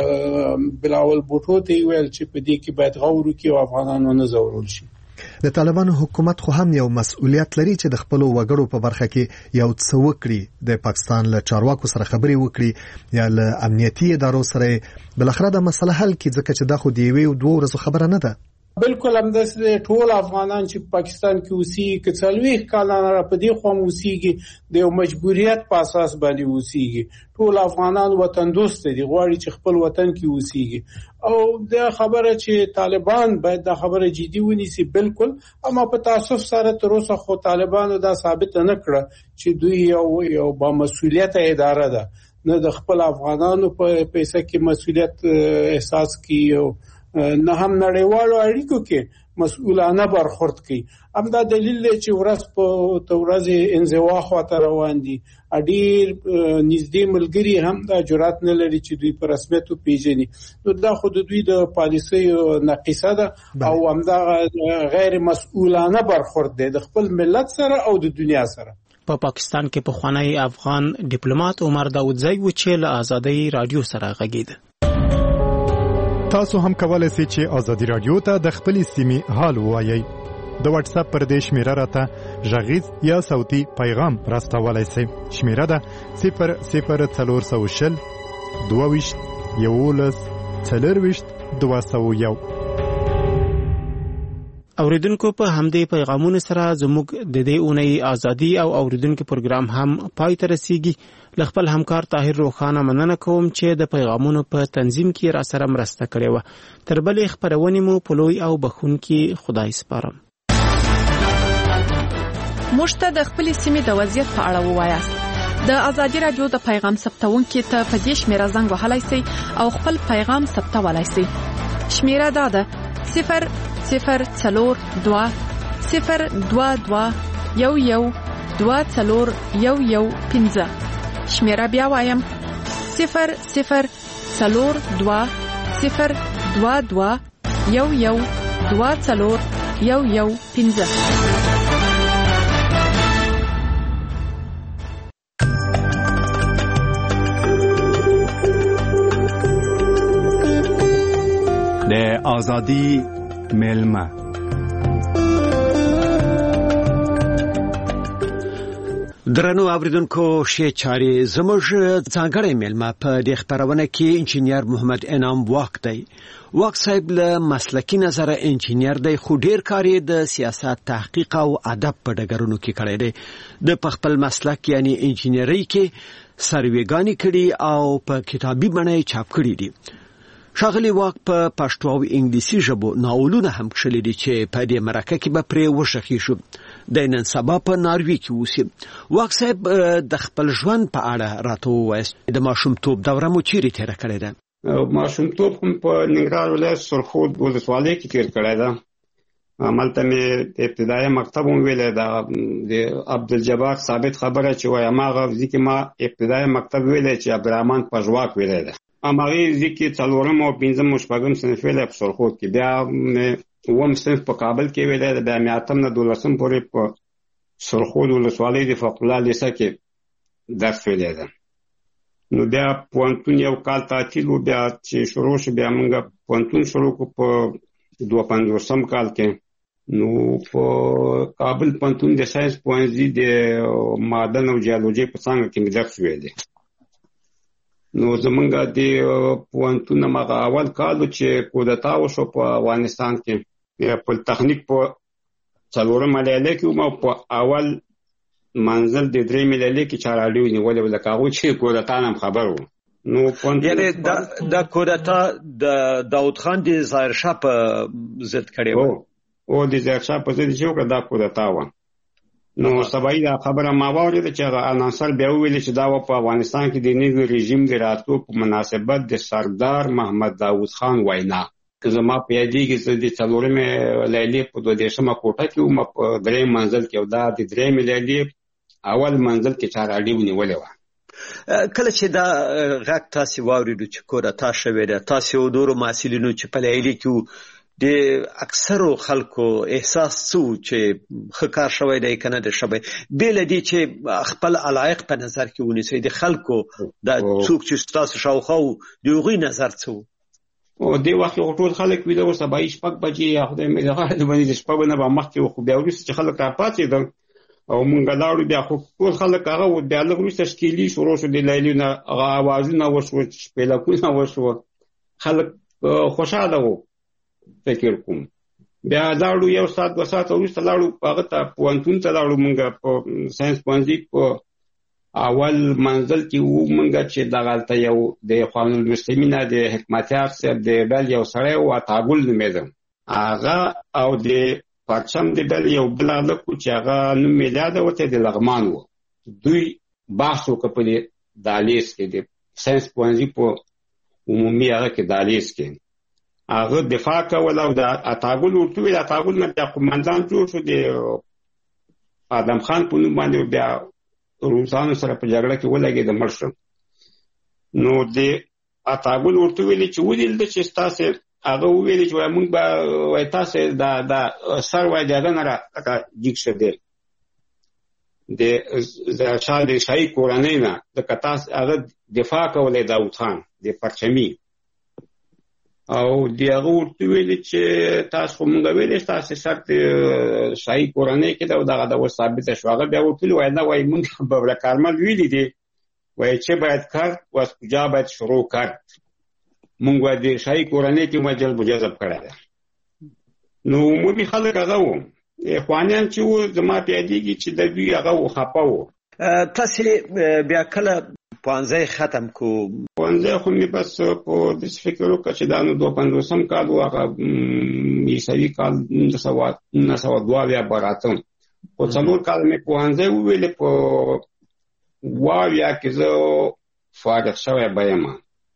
بلاول بوټو ته ویل چې په دې کې باید غور وکړي او افغانانو نه زورول شي. د طالبانو حکومت خو هم یو مسؤلیت لري چې د خپل وګړو په برخه کې یو څه وکړي، د پاکستان له چارواکو سره خبرې وکړي یا له امنیتي ادارو سره بلخره د مسله حل کړي، ځکه چې دا خو د یوې او دوه ورځو خبره نه ده. بالکل همداسې ټول افغانان چې پاکستان کې اوسېږي که 40 کاله را په دې خوا اوسېږي د یو مجبوریت په اساس باندې اوسېږي. ټول افغانان وطن دوست دي، غواړي چې خپل وطن کې اوسېږي. او دا خبره چې طالبان باید دا خبره جدي ونیسي بالکل، اما په تاسف سره تر اوسه خو طالبانو دا ثابت نه کړه چې دوی یو با مسؤلیت اداره ده، نه د خپل افغانانو په پیسې کې مسؤلیت احساس کوي او نه هم نړیوالو اړیکو کې مسؤلانه برخورد کوي. همدا دلیل دی چې ورځ په ورځ انزوا خواته روان دي. ډېر نږدې ملګري هم دا جرأت نه لري چې دوی په رسمیت وپېژني. نو دا خو د دوی د پالیسۍ ناقصه ده او همدا غیر مسؤلانه برخورد دی د خپل ملت سره او د دنیا سره. په پاکستان کې پخوانی افغان ډیپلوماټ عمر داودزی و چې له آزادۍ رادیو سره غږیده. تاسو هم کولای شئ چې آزادی رادیو ته د خپلې سیمې حال ووایئ. د واتس اپ پر دې شمیره راته غږیز یا صوتي پیغام راستولای شئ. شمیره ده 00400 22 11 4 اوریدونکو په همدې پیغامونو سره زموږ د دې اونۍ ازادي او اوریدونکو پروګرام هم پای ته رسیږي. خپل همکار طاهر روخانه مننه کوم چې د پیغامونو په تنظیم کې را سره مرسته کړې و. تر بلې خبرونه مو په لوی او بخونکي خدای سپارم. مشته د خپل سیمې د وضعیت په اړه ووایاست. د ازادي رادیو د پیغام ثبتونکو ته په دې شمیره زنګ وهلای شئ او خپل پیغام ثبتولای شئ. شمیره دا ده 002 022 11 شمیره بیا وایم 002 022 11 د آزادی ملما. درنو اوریدونکو شه چاري زموږ ځانګړی ملما په دې خبرونه کې انجنیر محمد انعام واک دی. واک صاحب له مسلکی نظر انجنیر دی، خو ډیر کاری د سیاست تحقیق او ادب په ډګرونو کې کړی دی. د خپل مسلک یعنی انجنیری کې سرویګانی کړي او په کتابي بڼه چاپ کړي دي. شاغلی واک په پښتو او انګلیسي ژبو ناولونه هم کړي دي چې په دې مرکه کې به پرې وشخي شو. د نن سبا په ناروی کې اوسي. واک صاحب د خپل ژوند په اړه راته وایي. د ماشومتوب دوره مو چیرې تیر کړې ده؟ ماشومتوب هم په ننګرهار ولایت سرخود ولسوالۍ کې تیر کړې ده. عملته مې ابتدایي مکتب هم ویلی د عبدالجبار ثابت خبره چې وایي هماغه ځای کې ما ابتدایي مکتب ویلی چې عبدالرحمن پژواک ویلی ده. هماغې ځای کې 4 او 5 او 6 صنف ویلی په سرخود کې. بیا مې 9 صنف په کابل کې ویلی ده. بیا مې 8 نه 12 پورې په سرخود ولسوالۍ د فقه الله لیسه کې درس ویلی ده. نو بیا پوهنتون یو کال تعطیل و. بیا چې شروع شو بیا موږ پوهنتون شروع کړو په 52 کال کې. نو په کابل پوهنتون د ساینس پوهنځي د معدن او جیولوژي په څانګه کې مې درس ویلی. نو زمونږ د پوهنتون هماغه اول کال چې کودتا وشو په افغانستان کې په تخنیک په 4 لیلیه کې وم او په اول منزل د 3 لیلیه کې چاراډي ونیولې و لکه هغوی چې کودتا نه هم خبر و. نو یعنې دا کودتا د داود خان د ظاهرشاه په ضد کړې وه او د ظاهرشاه په ضد چې وکړه دا کودتا وه. نو سبایي دا خبره ما واورېده چې هغه عناصر بیا وویلې چې دا په افغانستان کې د نوي رژیم د راتلو په مناسبت د سردار محمد داود خان وینا. که زما په یادېږي زه د 4 لیلیې په 22 کوټه کې وم په 3 منزل کې او دا د 3 لیلیې اول منزل کې چاراډي ونیولې وه. کله چې دا غږ تاسې واورېدو چې کودتا شوې ده تاسې او نورو محصلینو چې په لیلیه کې د اکثرو خلکو احساس څه و چې ښه کار شوی دی که نه دی شوی بې له دې چې خپل علایق په نظر کې ونیسئ د خلکو دا څوک چې ستاسو شاوخوا وو د هغوی نظر څه و؟ او دې وخت کې ټول خلک ویده وو سبایي 6 بجې یا خدای مې د غاړې باندې د 6 نه به مخکې وو. خو بیا وروسته چې خلک راپاڅېدل او مونږ لاړو بیا خو ټول خلک هغه و. بیا لږ وروسته ښکېلي شروع شو د لیلیو نه هغه اوازونه وشوه شپېلکونه وشوه خلک خوشحاله وو فکر کوم. بیا لاړو 1 ساعت 2 ساعت وروسته لاړو هغه ته پوهنتون ته لاړو مونږ په ساینس پوهنځي په اول منزل کې وو مونږ چې دغلته یو د اخوان المسلمین د حکمتیار صاحب د ډل یو سړی و عطاګل نومېده هغه او د پرچم د ډل یو بل هلک و چې هغه نوم یې یاده ورته د لغمان و. دوی بحث وکړه په دې دهلیز کې د ساینس پوهنځي په عمومي هغه کې دهلیز کې هغه دفاع کوله او د عطاګل ورته ویل. عطاګل نه بیا قومندان جوړ شو د آدم خان په نوم باندې بیا روسانو سره په جګړه کې ولګېد مړ شو. نو د عطاګل ورته ویل چې ولیدل چې ستاسې هغه وویل چې موږ به وایي تاسې دا سر وایي د هغه نه راجګ شه دی د شاه د شاهي کورنۍ نه ځکه تاسې هغه دفاع کولی داود خان د پرچمي او د هغه ورته ویل چې تاسو خو مونږ ویلې تاسې سر د شاهي کورنۍ کې ده او دغه ډول ثابته شو. هغه بیا ورته ویل نه وایي مونږ ببره کارمل ویلي دي وایي چې باید کرد و از کجا باید شروع کرد مونږ باید د شاهي کورنۍ کې ما جلب و جذب کړی ده. نو عمومي خلک هغه وو اخوانیان چې وو زما په یادېږي چې د دوی هغه و خفه وو. تاسې بیا کله پوهنځی ختم کو؟ پوهنځی خو مې بس په داسې فکر وکړه چې دا نو 52 کال و هغه عیسوي کال 1902 به راتم. په 4 کال مې پوهنځی وویلې په 2 کې زه فارغ شوی به یم.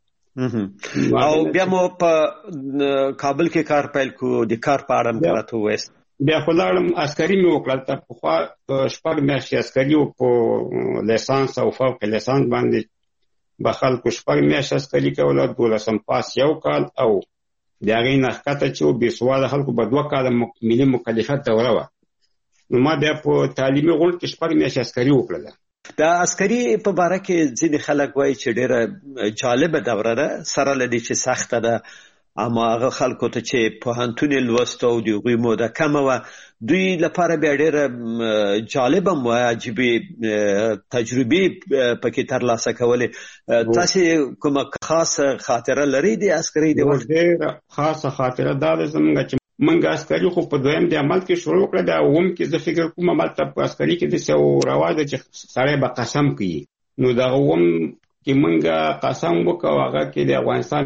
او بیا مو په کابل کې کار پیل کو د کار په اړه مې راته ووایاست. بیا خو لاړم عسکري مې وکړل ته پخوا 6 میاشتې عسکري و په لیسانس او فوق لیسانس باندې به خلکو 6 میاشتې عسکري کوله 12 پاس 1 کال او د هغې نه ښکته چې و بېسواده خلکو به 2 کاله ملي مکلفیت دوره وه. نو ما بیا په تعلیمي غونډ کې 6 میاشتې عسکري وکړله. د عسکري په باره کې ځینې خلک وایي چې ډېره جالبه دوره ده سره له دې چې سخته ده اما هغه خلکو ته چې پوهنتون یې لوسته او د هغوی موده کمه وه دوی لپاره بیا ډېره جالبه هم وه عجیبې تجربې پکې ترلاسه کولې. تاسې کومه خاصه خاطره لرئ د عسکرۍ د وخت؟ ډېره خاصه خاطره دا ده زموږ چې موږ عسکري خو په 2م د عمل کې شروع کړه بیا 8م کې زه فکر کوم هملته په عسکري کې داسې یو رواج ده چې سړی به قسم کوي. نو دغه 8م کې موږ قسم وکړو هغه کې د افغانستان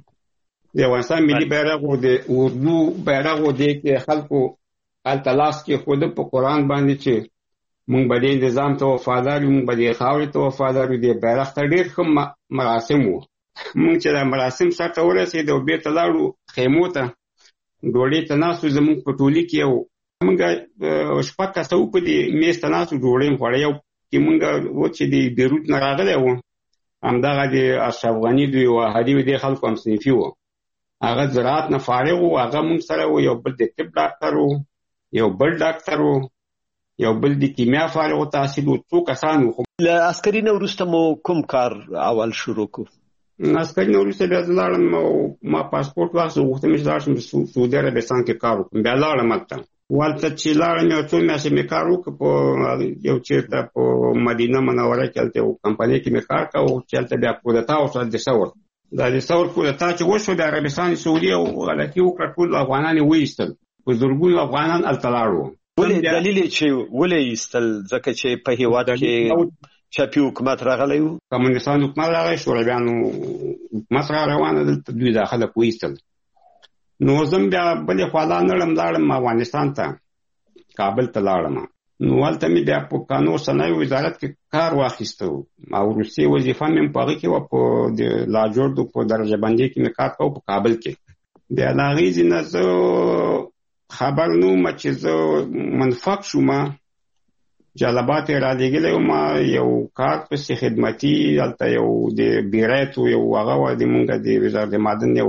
ملي بیرغ و د اردو بیرغ و دی کې خلکو هلته لاس کې خوده په قرآن باندې چې موږ به دې نظام ته وفادار یو موږ به دې خاورې ته وفادار یو دې بیرغ ته ډېر ښه مراسم و. موږ چې دا مراسم سرته ورسېدو او بېرته لاړو خیمو ته ډوډۍ ته ناستو زموږ په ټولي کې یو موږ شپږ کسه په دې میز ته ناستو ډوډۍ خوړې یو کې موږ و چې د بیروت نه راغلی و همدغه د اشرف غني دوی وهادي د خلکو هم صنفي و هغه زراعت نه فارغ و هغه موږ سره و یو بل د طب ډاکټر و یو بل ډاکټر و یو بل د کیمیا فارغ التحصیل و څو کسان و. له عسکري نه وروسته مو کوم کار اول شروع کړ؟ عسکري نه وروسته بیا زه لاړم ما پاسپورټ واخیست غوښتم چې لاړ شم سعودي عربستان کې کار وکړم بیا لاړم هلته والته چې لاړم یو څو میاشتې مې کار وکړ په یو چېرته په مدینه منوره کې هلته یو کمپنۍ کې مې کار کوو چې هلته بیا کودتا وشوه د ثور دا د ثور کودتا چې وشوه د عربستان سعودي او غلطي وکړه ټول افغانان یې وایستل په زرګونو افغانان هلته لاړو. ولې دلیل یې چې ولې ایستل ځکه چې په هېواد کې چاپي حکومت راغلی و کمونستان حکومت راغی شورویانو حکومت را روانه دلته دوی دا خلک وایستل نو زم بیا بلې خوا لاړم افغانستان ته کابل ته لاړم نو هلته مې بیا په کانون صنایع وزارت کې کار واخیسته او وروستۍ وظیفه مې په هغې کې وه په لاجوردو په درجه بندۍ کې مې کار کوو په کابل کې بیا د هغې ځینه زه خبر نه وم چې زه منفق شوم جلبات یې رالېږلی وم یو کار پسې خدمتي هلته یو د بیرایت یو هغه وه د مونږ د وزارت معدن یو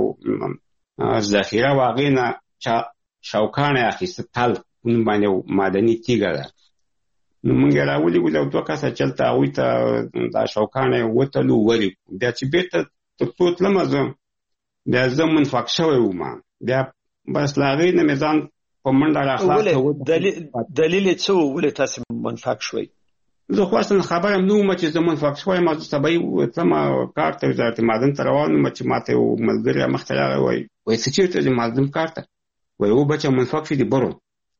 ذخیره و هغې نه شوکاڼه یې اخیسته تل نوم باندې یو معدني تیږه ده نو مونږ یې راولېږو یو دوه کسه چې هلته هغوی ته دا شوکاڼه یې وتلو ولېږو بیا چې بېرته تر څو تلمه زه بیا زه منفق شوی وم بیا بس له هغې نه مې ځان په منډه راخلاص دلیل یې څه و ولې تاسې منفق شوئ؟ زه خو اصلا خبر هم نه وم چې زه منفق شوی یم زه سبا تلمه کار ته وزارت معدن ته روان وم چې ما ته یو ملګري مخکې راغی وایي څه چېرته ځې معدن کار ته وایي و بچه منفق شو دې برو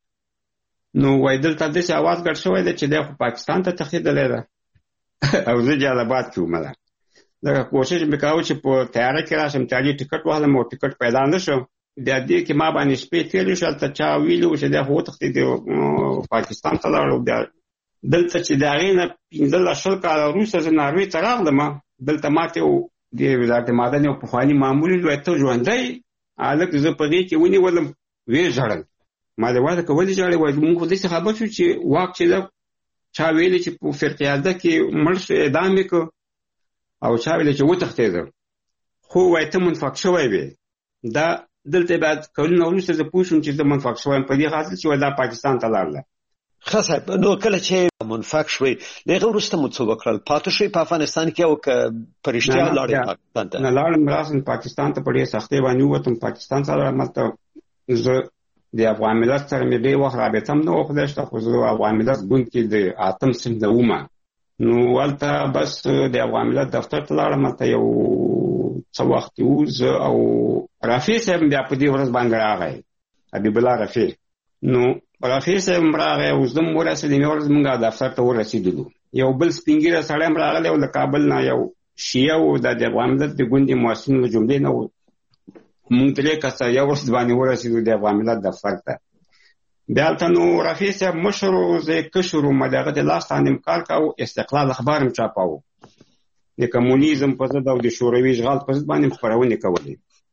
نو وایي دلته داسې اواز ګډ شوی دی چې دی خو پاکستان ته تښتېدلی ده او زه جلبات کې وم لکه کوشش مې کاوه چې په تیاره کې راشم چالي ټکټ واخلم او ټکټ پیدا نه شو بیا دې کې ما باندې شپې تېرې شو هلته چا ویلي و چې دی خو وتښتېدی پاکستان ته لاړ بیا دلته چې د هغې نه 15 کاله وروسته زه ناروې ته راغلم دلته ماته یو د وزارت معدن یو پخواني مامور وویل ته ژوندی هلک زه په دې کې ونیولم ویې ژړل ما دې ورته که ولې ژاړې وایي موږ خو داسې خبر شو چې واک چې ده چا ویلې چې په فرقیاده کې مړ شو اعدام یې کړ او چا ویلې چې وتښتېده خو وایي ته منفق شوی وې دا دلته بعد کلونه وروسته زه پوه شوم چې زه منفق شوی په دې خاطر چې دا پاکستان ته لاړله. ښه صاحب نو کله چې منفق شوئ له هغې وروسته مو څه وکړل پاتې شوئ په افغانستان کې او که په رښتیا لاړئ پاکستان ته؟ نه لاړم راسم پاکستان ته په ډېرې سختۍ باندې ووتم پاکستان ته لاړم هلته زه د افغان ملت سره مې ډېر وخت رابطه هم نه وه خدای شته خو زه افغان ملت ګوند کې د 8 صنف نه وم نو هلته بس د افغان ملت دفتر ته لاړم هلته یو څه وخت و زه او رفیع صاحب بیا په دې ورځ باندې راغی حبیب الله رفیع نو رفیع صاحب هم راغی او زه هم ورسېدم یوه ورځ مونږ دفتر ته ورسېدلو یو بل سپین ږیری سړی هم راغلی و د کابل نه یو شیعه و دا د افغان ملت د ګوند محسنینو له جملې نه و مونږ 3 کسه یو ورځ باندې ورسېدو د افغان ملت دفتر ته بیا هلته نو رفیع صاحب مشر و زه یې کشر وم د هغه د لاس باندې م کار کوو استقلال اخبار هم چاپاوه د کمونیزم په ضد او د شوروي اشغال په ضد باندې خپرونې کولې.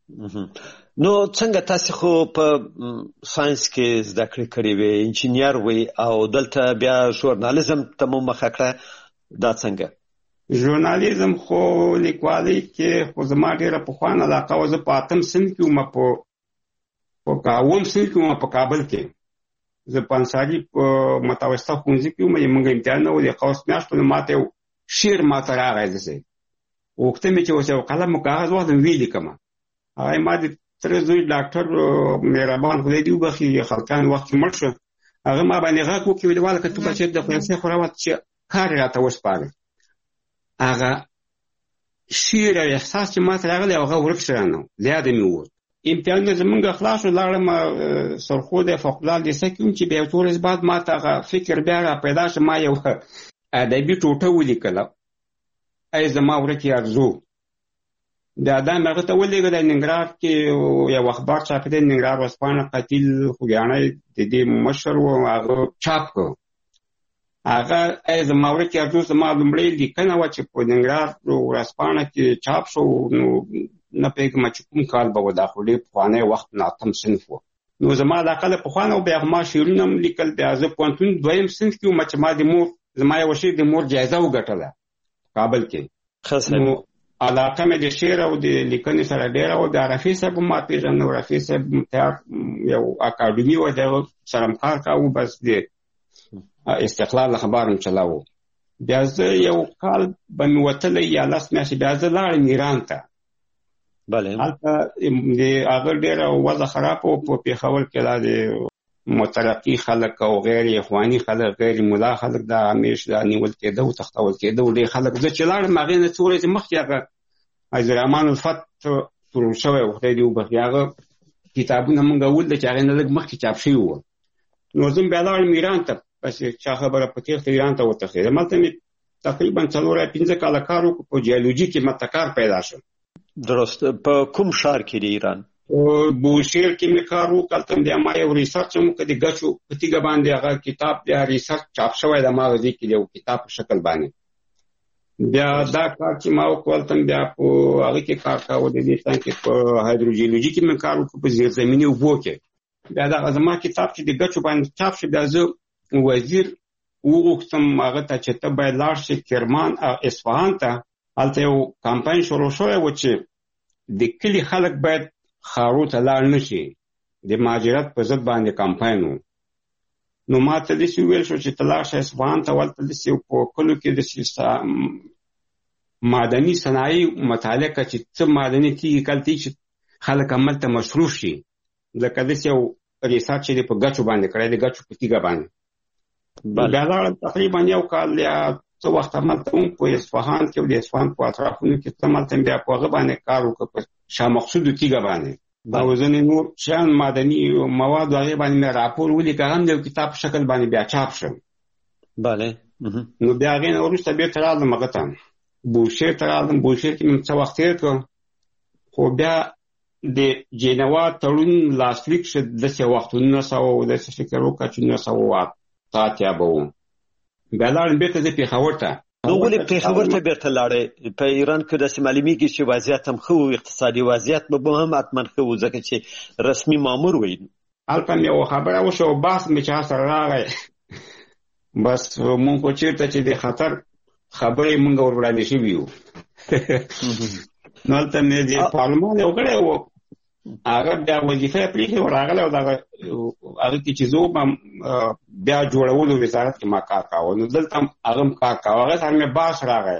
نو څنګه تاسې خو په ساینس کې زده کړې کړې وې انجینیر وې او دلته بیا ژورنالیزم ته مو مخه کړه دا څنګه؟ ژورنالیزم خو لیکوالۍ کې خو زما ډېره پخوانه علاقه وه زه په 8 صنف کې وم په 9 صنف کې وم په کابل کې زه په انصاري په متوسطه ښوونځي کې وم موږ امتحان نه و د قوس میاشتو نو ماته یو شعر ماته راغی داسې غوښتم مې چې اوس یو قلم او کاغذ واخلم ویې لیکمه هغه ما د تره زوی ډاکټر مهربان خدای دې وبخښي خلقان وخت کې مړ شو هغه ما باندې غږ وکړي ویل والله که ته بچې د فرانسې خو راوت چې کار یې راته وسپاره هغه شعر او احساس چې ماته راغلی هغه ورک شو رانه له یاده مې ووت امتحانونه زمونږ خلاص شو لاړم سرخود فوقالعاده لیسه کې وم چې بیا یو څو ورځې بعد ما ته هغه فکر بیا را پیدا شو ما یو ادبي ټوټه ولیکله ای زما ورکې ارزو بیا دا مې هغه ته ولېږه د ننګرهار کې یو اخبار چاپېده ننګرهار ورځپاڼه قتیل خوږیاڼی د دې مشر و هغه چاپ کړ هغه زما ورکې ارزو زما لومړی لیکنه وه چې په ننګرهار ورځپاڼه کې چاپ شو. نو نه پوهېږم چې کوم کال به و، دا خو ډېر پخوانی وخت ناتم صنف و. نو زما دا کله پخوانه و، بیا ما شعرونه هم لیکل. بیا زه پوهنتون دویم صنف کې وم چې ما د مور زما یوه شعر د مور جایزه وګټله کابل کې. نو علاقه مې د شعر او د لیکنې سره ډېره وه. بیا رفیع صاحب ما پېژنه، رفیع صاحب یو اکاډمي وه، د هغه سره م کار کاوه. بس د استقلال اخبار هم چلاوه. بیا زه یو کال به مې وتلی یا 10 میاشتې، بیا زه لاړم ایران ته. هلته د هغه ډېره وضع خراب و په پېښور کې. دا د مترقي خلک او غیر اخواني خلک، غیر ملا خلک دا همیش دا نیول کېده او تختول کېده. ډېر خلک زه چې لاړم هغې نه څو ورځې مخکې هغه عبدالرحمن الفت سروړ شوی و، خدای دې وبخښي. هغه کتابونه مونږ ولده چې هغې نه لږ مخکې چاپ شوي وو. نو زه بیا لاړم ایران ته. بس چا خبره په تېښته ایران ته وتښتېدم. هلته مې تقریبا 4-5 کاله کار وکړو. په جیولوجي کې ماته کار پیدا شو. درست. په کوم ښار کې د ایران؟ بوشهر کې مې کار وکړ. هلته بیا ما یو ریسرچ هم وکړ د ګچو په تیږه باندې. هغه کتاب بیا ریسرچ چاپ شوی د ما غځې کې یو کتاب په شکل باندې. بیا دا کار چې ما وکړ هلته بیا په هغه کې کار کاوه. د دې څنګ کې په هایدروجیولوژي کې مې کار وکړ، په زیرزمیني اوبو کې. بیا دغه زما کتاب چې د ګچو باندې چاپ شو، بیا زه وزیر وغوښتم هغه ته چې ته باید لاړ شې کرمان او اصفهان ته. هلته یو کمپاین شروع شوی و چې د کلي خلک باید ښارو ته لاړ نه شي. د مهاجرت په ضد باندې کمپاین و. نو ما ته داسې وویل شو چې ته لاړ شه اصفهان ته. هلته داسې په کلو کې داسې معدني صنایع مطالعه کړه چې څه معدني تیږې کلته چې خلک هملته مصروف شي. لکه داسې یو ریسرچ چې دی په ګچو باندې کړی، د ګچو په تیږه باندې. بیا لاړم تقریبا یو کال یا څه وخت هملته هم په اصفهان کې او د اصفهان په اطرافونو کې هملته بیا په هغه باندې کار وکړ، په شاه مقصودو تیږه باندې. او ځینې نور شیان معدني مواد هغې باندې مې راپور ولیکه. هغه هم د یو کتاب په شکل باندې بیا چاپ شم. نو بیا هغې نه وروسته بېرته راغلم هغه ته بوشهر ته راغلم. بوشهر کې مې څه وخت تېر کړ، خو بیا د جنوا تړون لاسلیک شو. داسې وخت 1900 داسې فکر وکړه چې 1908 به و. بیا لاړم بېرته زه پېښور ته. نو ولې پېښور ته بېرته لاړې؟ په ایران کې داسې معلومېږي چې وضعیت هم ښه و، اقتصادي وضعیت به هم حتما ښه و، ځکه چې رسمي مامور وی. هلته مې یوه خبره وشوه او بحث مې چا سره راغی. بس مونږ خو چېرته چې د خطر خبرې مونږ ور وړاندې شوي وو. نو هلته مې د پارلمان یو غړی و، هغه بیا وظیفه یې پرېښې وراغلی او دغه هغه کې چې زه وم بیا جوړولو وزارت کې ما کار کاوه. نو دلته هغه هم کار کاوه. هغه سره مې بحث راغی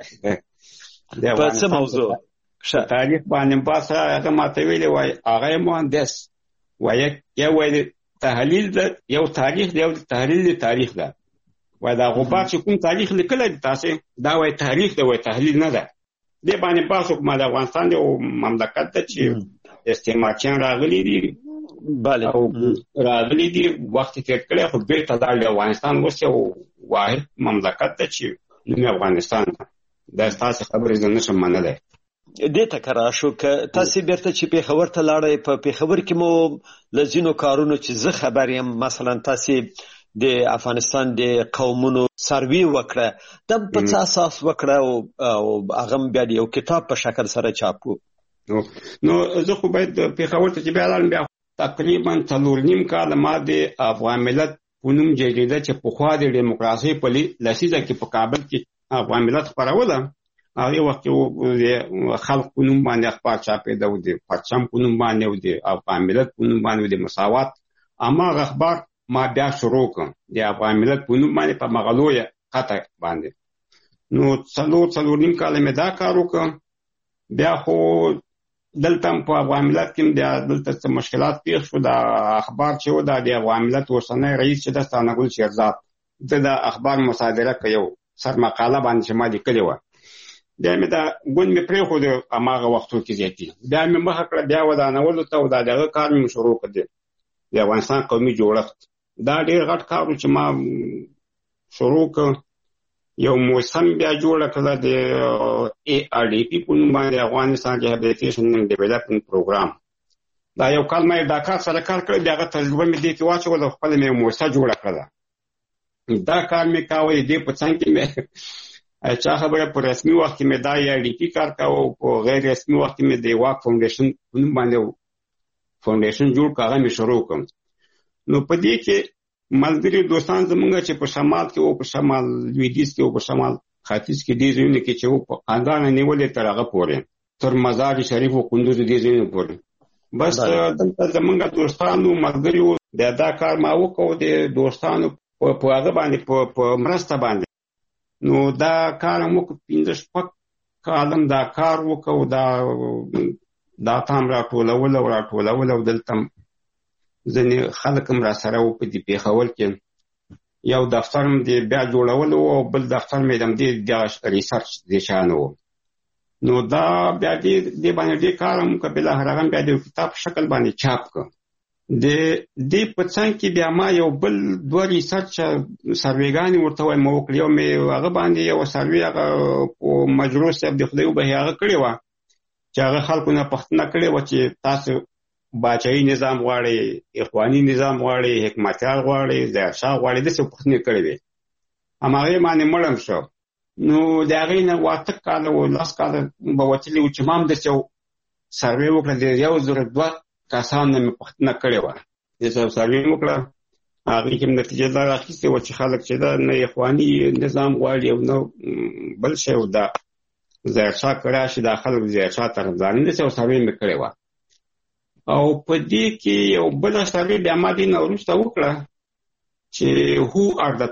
په څه موضوع؟ تاریخ باندې بحث راغی. هغه ما ته ویلې وایي هغه یې مهندس وایي یو وایي تحلیل ده، یو تاریخ دی، یو تحلیل د تاریخ ده. وایي دا غبار چې کوم تاریخ لیکلی دی تاسې دا وایي تاریخ ده، وایي تحلیل نه ده. دې باندې بحث وکړم. د افغانستان یو مملکت ده چې استعمارچیان راغلي دي او راغلي دي، وخت تېر کړی، خو بېرته لاړل. افغانستان اوس یو واحد مملکت ده چې نوم یې افغانستان ده. دا ستاسې خبرې زه نشم منلی. دې ته که راشو، که تاسې بېرته چې پېښور ته لاړئ، په پېښور کې مو له ځینو کارونو چې زه خبر یم، مثلا تاسې د افغانستان د قومونو سروې وکړه، دا په څه اساس وکړه او هغه بیا د یو کتاب په شکل سره چاپ کړو؟ نو زه خو باید پېښور ته چې بیا لاړم، بیا تقریبا 4.5 کاله ما د افغان ملت په نوم جریده چې پخوا د ډیموکراسۍ په لسیزه کې په کابل کې افغان ملت خپروله، هغې وخت کې د خلق په نوم باندې اخبار چاپېده او د پرچم په نوم باندې او د افغان ملت په نوم باندې د مساوات. هماغه اخبار ما بیا شروع کړم د افغان ملت په نوم باندې په مغلویه خطه باندې. نو 4.5 کاله مې دا کار وکړ. بیا خو دلته په افغان ملت کې دلته څه مشکلات پیښ شو. دا اخبار چې و دا د افغان ملت اوسنی رئیس چې د ثناګل شیرزاد ده د اخبار مصادره کوي، یو سر مقاله باندې چې ما لیکلې وه. بیا مې دا ګوند مې پرېښود هماغه وختو کې زیاتي. بیا مې مخه کړه بیا ودانولو ته او دا دغه کار مې شروع کړ د افغانستان قومي جوړښت. دا ډېر غټ کار و چې ما شروع کړ. یو موسم بیا جوړه کړه د ARDP په نوم باندې، افغانستان ریهابلیټیشن اینډ ډیولپمنټ پروګرام. دا یو کال ما دا کار سره کار کړی. بیا هغه تجربه مې دې کې واچوله، خپله مې موسسه جوړه کړله دا کار مې کاوه دې په څنګ کې مې چا خبره په رسمي وخت کې مې دا یا ډي پی کار کاوه په غیر رسمي وخت کې مې د واک فاونډیشن په نوم باندې فاونډیشن جوړ کړ هغه مې شروع کړم. نو په دې کې ملګري دوستان زمونږ چې په شمال کې او په شمال لویدیځ کې او په شمال ختیځ کې دې ځایونه کې چې په خاندان نیولې تر هغه پورې تر مزار شریف او کندوز دې ځایونه پورې بس دلته زمونږ دوستانو ملګریو دا کار ما وکړو د دوستانو په هغه باندې په مرسته باندې. نو دا کار موږ 15 کالم دا کار وکړو دا تام راټولول او دلته ځینې خلک هم را سره و په دې پېښور کې یو دفتر هم د بیا جوړول او بل دفتر مې د ریسرچ د شانو. نو دا بیا دې باندې دې کار هم کبله هغه بیا د کتاب شکل باندې چاپ کړ. د دې په څنګ کې بیا ما یو بل 2 ریسرچ سروېګانې ورته وایم وکړې او مې هغه باندې یو سروې هغه په مجروح صاحب د خدای به هغه کړې وه چې هغه خلکو نه پوښتنه کړې وه چې تاسو باچایي نظام غواړئ، اخواني نظام غواړئ، حکمتیار غواړئ، ظاهرشاه غواړئ، داسې پوښتنې کړې وې. هماغې باندې مړم شو. نو د هغې نه 8 کاله و 10 کاله به وتلي وو چې ما هم داسې سروې وکړه. د 102 کسانو نه مې پوښتنه کړې وه. داسې سروې وکړه هغې کې نتیجه دا راخیستې وه چې خلک چې دا نه اخواني نظام غواړي او نه بل شی و دا ظاهرشاه کړی شي دا خلک ظاهرشاه طرفداران داسې سروې مې کړې وه. او په دې کې یو بل سروې بیا ما دې نه وروسته وکړه چې هو آر د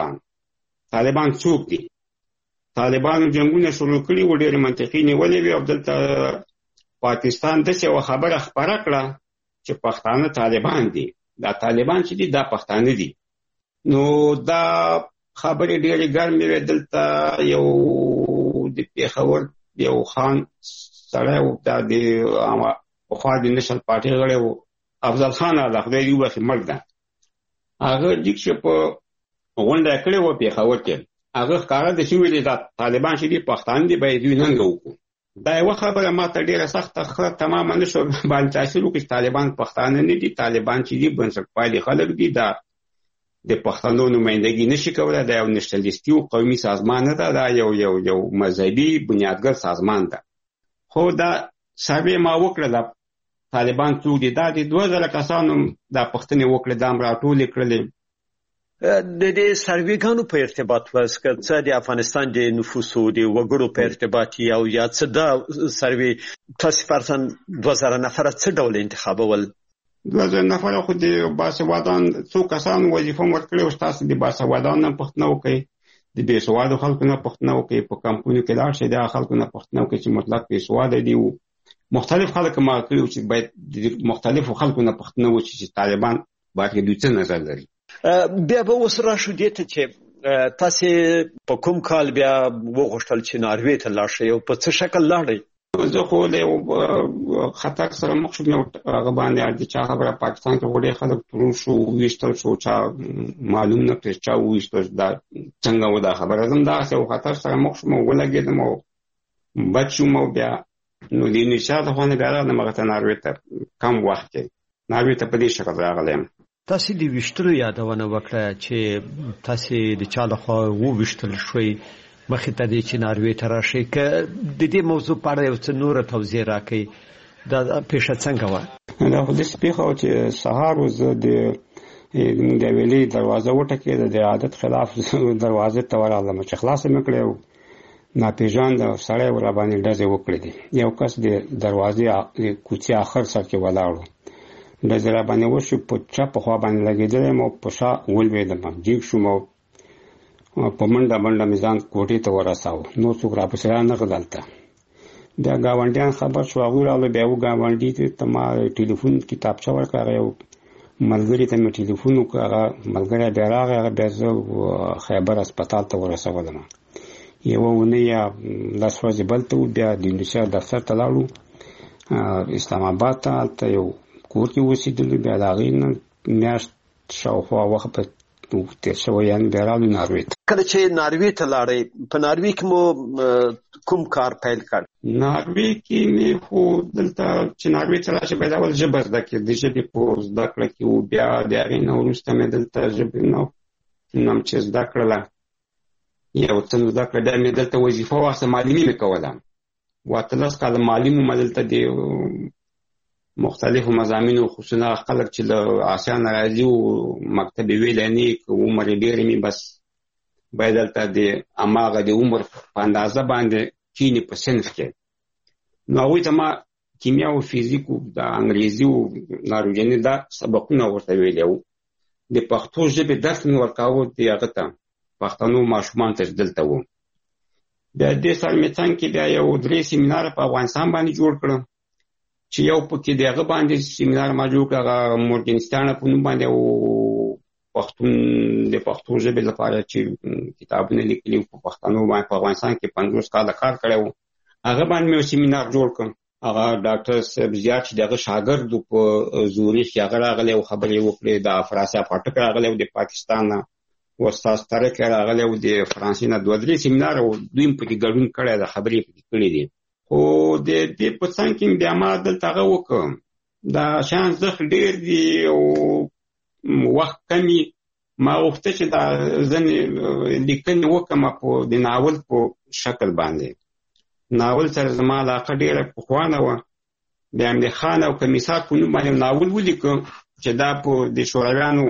طالبان څوک دي. طالبانو جنګونه شروع کړي و ډېرې منطقي نیولې وې او دلته پاکستان داسې یوه خبره خپره کړه چې پښتانه طالبان دي. دا طالبان چې دي دا پښتانه دي. نو دا خبرې ډېرې ګرمې وې. دلته یو د پېښور یو خان سړی و دا د پخوا د نشل پارټۍ غړی و افضل خان الله خدای دې وبخښي مړ ده. هغه لیک چې په غونډه یې کړې وه پېښور کې هغه ښکاره ده چې ویلې دا طالبان چې دي پښتانه دي باید دوی ننګه وکړو. دا یوه خبره ما ته ډېره سخته ښه تمامه نه شو باندې تاثیر وکړي چې طالبان پښتانه نه دي. طالبان چې دي بنسټپالي خلک دي. دا د پښتنو نمایندګي نشي کولی. دا یو نشنلیستي او قومي سازمان نه ده. دا یو مذهبي بنیادګر سازمان ده. خو دا سروې ما وکړه دا طالبان څوک دي. دا د 2000 کسانو دا پوښتنې وکړې دا هم راټولې کړلې. د دې سروېګانو په ارتباط واسکه څه د افغانستان د نفوسو د وګړو په ارتباط او یا څه دا سروې تاسو فرضاً 2000 نفر څه ډول انتخابول؟ 2000 نفر خو د باسوادان څو کسانو وظیفه ورکړې او تاسو د باسوادان نه پوښتنه وکړئ، د بې سوادو خلکو نه پوښتنه وکړئ، په کمپونو کې لاړ شئ د خلکو نه پوښتنه وکړئ چې مطلق بې سواده دي. مختلف خلک ما کړي چې باید د مختلفو خلکو نه پوښتنه وشي چې طالبان باید دوی څه نظر لري. بیا به اوس راشو دې ته چې تاسو په کوم کال بیا وغوښتل چې ناروې ته لاړ شئ او په څه شکل لاړئ؟ زه خو له خطر سره مخ شوم. هغه باندې د چا خبره پاکستان کې وړي خلک ترور شو ویشتل شو چا معلوم نه کړ چا ویشتل دا څنګه و دا خبره زم دا څه خطر سره مخ شوم ولګېدم او بچوم بیا نو د نشاط خو نه بیا نه مغته ناروې ته کم وخت کې ناروې ته په دې شکل راغلم. تاسو د ویشتلو یادونه وکړه چې تاسو د چا لخوا وویشتل شوي مخې ته دی چې ناروې ته راشئ. که د دې موضوع په اړه یو څه نوره توضیح راکړئ دا پیښه څنګه وه؟ دا خو داسې پیښه وه چې سهار و زه د حویلۍ دروازه وټکېده د عادت خلاف دروازې ته ورغلم چې خلاصه مې کړې او ناپېژانده سړی راباندې ډزې وکړې دي. یو کس د دروازې کوڅې آخر سر کې ولاړ و ډزې راباندې وشو په چپه خوا باندې لګېدلی یم او په شا ولوېدم جیګ شوم او په منډه مې ځان کوټې ته ورساوه. نور څوک راپسې رانغلل. دلته بیا ګاونډیان خبر شو هغوی راغلل. بیا یو ګاونډي ته ما ټلیفون کتابچه ورکړه هغه یو ملګري ته مې ټلیفون وکړ هغه ملګری بیا راغی هغه بیا زه خیبر هسپتال ته ورسولم. یوه اونۍ یا 10 ورځې بلته و بیا د انډوسیار دفتر ته لاړو اسلام آباد ته. هلته یو کور کې اوسېدلو. بیا د هغې نه میاشت شاوخوا وخت په تیر شوی یعنې بیا راغلو ناروې ته. کله چې ناروې ته لاړئ په ناروې کې مو کوم کار پیل کړ؟ ناروې کې مې خو دلته چې ناروې ته راشي باید اول ژبه زده کړې. د ژبې په زده کړه کې و بیا د هغې نه وروسته مې دلته ژبې نه نم چې زده کړله یو څه زده کړه بیا مې دلته وظیفه واخیسته معلمي مې کوله 18 کاله معلم وم دلته د مختلفو مضامینو خصوصا خلک چې له آسیا نه راځي او مکتب ویلی نه که عمر یې ډېر وي بس باید دلته د هماغه د عمر په اندازه باندې کیني په صنف کې نو هغوی ته ما کیمیا او فیزیک او د انګریزي او ناروژني دا سبقونه ورته ویلي وو د پښتو ژبې درس مې ورکاوه د هغه ته پښتنو ماشومانو ته چې دلته وو بیا دې سره مې څنګ کې بیا یو 3 سیمینار په افغانستان باندې جوړ کړم چې یو پکې د هغه باندې سیمینار ما جوړ کړ هغه مورګنسټان په نوم باندې او پښتون د پښتو ژبې لپاره چې کتابونه لیکلي په پښتنو باندې په افغانستان کې 50 کاله کار کړی و هغه باندې مې سیمینار جوړ کړ هغه ډاکټر صاحب زیات چې دغه شاګرد په زورخ کې هغه راغلی او خبرې وکړې د افراسیا پټک راغلی او د پاکستان نه استاد طارق راغلی او د فرانسې نه 2-3 سیمینار او دوی په کې ګډون کړی د خبرې په کړې دي خو د دې په څنګ کې بیا ما دلته هغه وکړم دا شان زخ ډېر دی او وخت کمی ما غوښته چې دا ځنې لیکنې وکړم په د ناول په شکل باندې ناول سره زما علاقه ډېره پخوانه وه بیا مې خان او کمیسار په نوم باندې ناول ولیکم چې دا په د شورویانو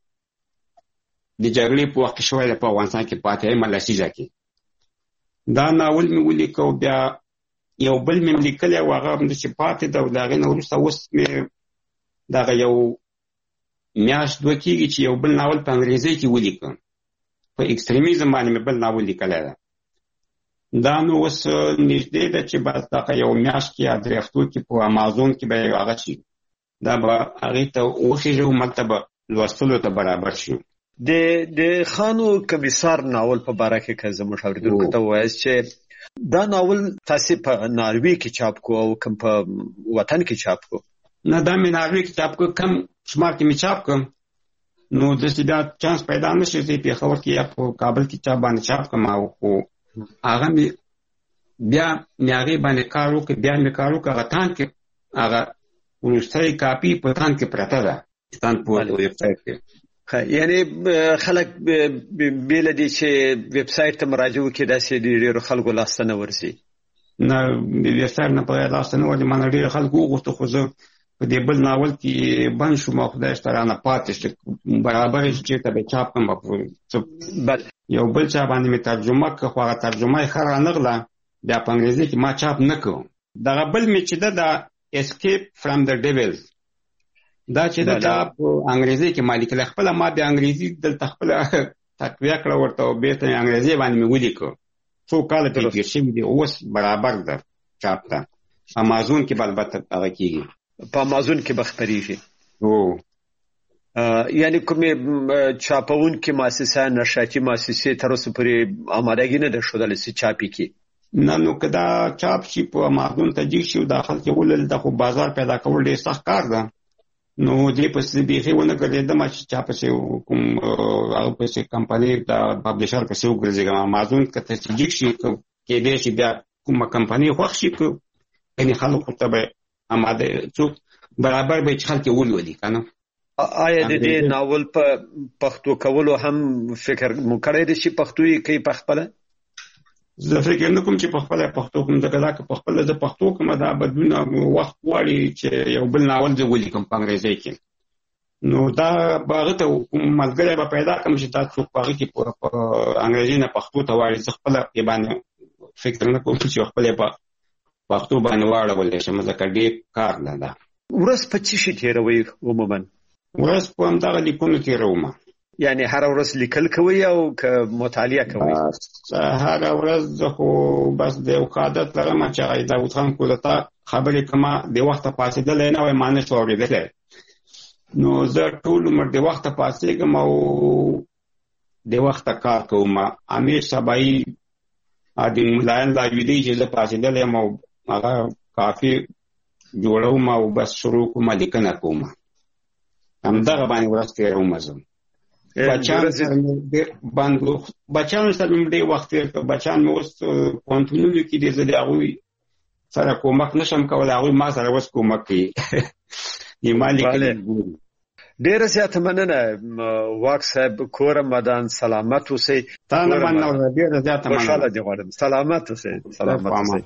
د جګړې په وخت کې شوی دی په افغانستان کې په اتیایمه لسیزه کې دا ناول مې ولیکه او بیا یو بل مې لیکلی او هغه همداسې پاتې ده او د هغې نه وروسته اوس مې دغه یو میاشت دوه کېږي چې یو بل ناول په انګریزۍ کې ولیکم په ایکستریمیزم باندې مې بل ناول لیکلی ده دا نو اوس نږدې ده چې بس دغه یو میاشت کې یا 3 هفتو کې په امازون کې به هغه شي دا به هغې ته وخېږي او ملته به لوستلو ته برابر شي د خانو کمیسار ناول په باره کې که زموږ اورېدونکو ته ووایاست چې دا ناول تاسې په ناروې کې چاپ کو او کوم په وطن کې چاپ کو نه دا مې ناروې کې چاپ کو کم شمار کې مې چاپ کړم نو داسې بیا چانس پیدا نه شي چې پېښور کې یا په کابل کې چاپ باندې چاپ کړم او خو هغه مې بیا مې هغې باندې کار وکړ بیا مې کار وکړ هغه تان کې هغه وروستی کاپي په تان کې پرته ده تان په ویب سایټ کې یعنی خلک بیل دي چې ویب سایټ ته مراجعه وکړي داسې ډېرو خلکو لاسته نه ورځي نه ویب سایټ نه په لاسته نه ورځي ما ډېر خلکو وغوښته خو زه په دې بل ناول کې بند شوم او خدای شته رانه پاتې شو برابر چې چېرته به چاپ کړم یو بل چا باندې مې ترجمه کړه خو هغه ترجمه یې ښه رانغله بیا په انګریزي کې ما چاپ نه کړم دغه بل مې چې ده د اسکیپ فرام د ډیویل دا چې دا په انګریزي کې ما لیکله خپله ما د انګریزي دلته خپله تقویه کړه ورته او بېرته یې انګریزي باندې مې ولیکه څو کاله پرې تېر شوي دي اوس برابر ده چاپ ته امازون کې به البته هغه کېږي په امازون کې به خپرېږي یعنی کومې چاپونکې مؤسسه نشراتي مؤسسې تر اوسه پورې آمادګي نه ده ښودلې چې چاپ یې کړي نه نو که دا چاپ شي په امازون ته جګ شي او دا خلک یې ولري خو بازار پیدا کول ډېر سخت کار ده نو دې پسې بیخي ونه ګرځېدم چې چا پسې کوم هغه پسې کمپنۍ د پبلیشر پسې وګرځېږم امازون که ته جګ شي کېدای شي بیا کومه کمپنۍ خوښ شي که یعنې خلکو ته به اماده څوک برابر به چې خلک یې ولولي که نه آیا د دې ناول په پښتو کولو هم فکر مو کړی دی چې پښتو یې کوي په خپله زه فکر نه کوم چې په خپله پښتو کوم ځکه دا که په خپله زه پښتو کوم دا بدلونه وخت غواړي چې یو بل ناول زه ولیکم په انګریزۍ کې نو دا به هغه ته کوم ملګری به پیدا کړم چې دا څوک په هغه کې په انګریزي نه پښتو ته واړي زه خپله یې باندې فکر نه کوم چې خپله په پښتو باندې واړولی شم ځکه ډېر کار نه ده ورځ په څه شي تېروئ عموما ورځ په همدغه لیکونو تېروم یعنی هر ورځ لیکل کوئ او که مطالعه کوئ هر ورځ زه خو بس د یو عادت لرم چې هغه داود خان کودتا خبرې کومه د وخته پاڅېدلی نه وای ما نه شو اورېدلی نو زه ټول عمر د وخته پاڅېږم او د وخته کار کوم امیر سبایي د ملایان لا ویدی چې زه پاڅېدلی یم او هغه کافي جوړوم او بس شروع کوم لیکنه کوم همدغه باندې ورځ تېروم زه بچیانو سره مې ډېر وخت تېر کړ بچیان مې اوس پوهنتونونو کې دي زه د هغوی سره کومک نشم کولی هغوی ما سره اوس کومک کوي ما لیکنې ګوري ډیره زیاته مننه واک صاحب، کور مدان سلامت اوسئ. تا نه مننه، ډیره زیاته مننه. خوشاله دي غواړم. سلامت اوسئ. سلامت اوسئ.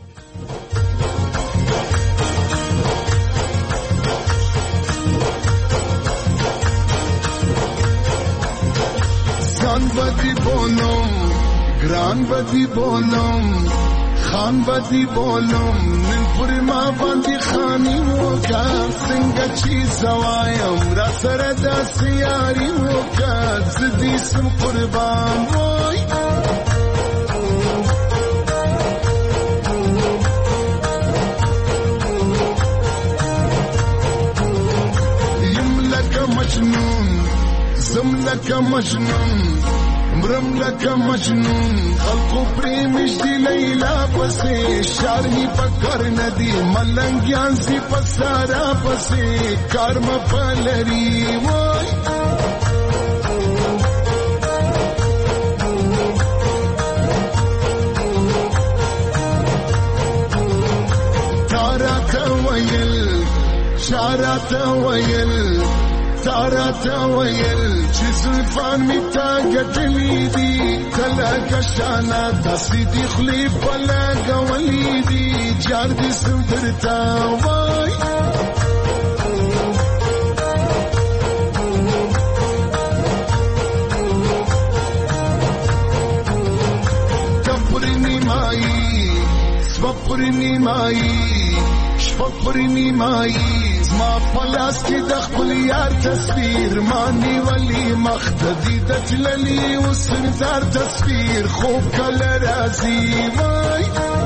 ځان بدی بولم، ګران بدی بولم، خان بدی بولم، نن پر ما باندې خاني وکړه، څنګه چې زوایم را سره داسې یاري وکړه، زه دې سم قربان وای. یم لکه مجنون، زم لکه مجنون، مرم لکه مجنون، خلقو پریمش دی لیلا پسې، شارمی پکر ندی ملنګیان سی پسارا پسې، کار مپلری وای. تارا تا ویل، شارا تا ویل، تارا تا ویل، چې زلفان می تا ګټلی دي، کله کشانا داسې دي خولې په لګولي دي، جار دې سم درته وای. تپرې نیمایي سپپرې نیمایي شپپرې نیمایي، ما پلاس کې د خپل یار تصویر، مانی ولی مختدی د تللی وسردار تصویر، خوب کله راځي وای.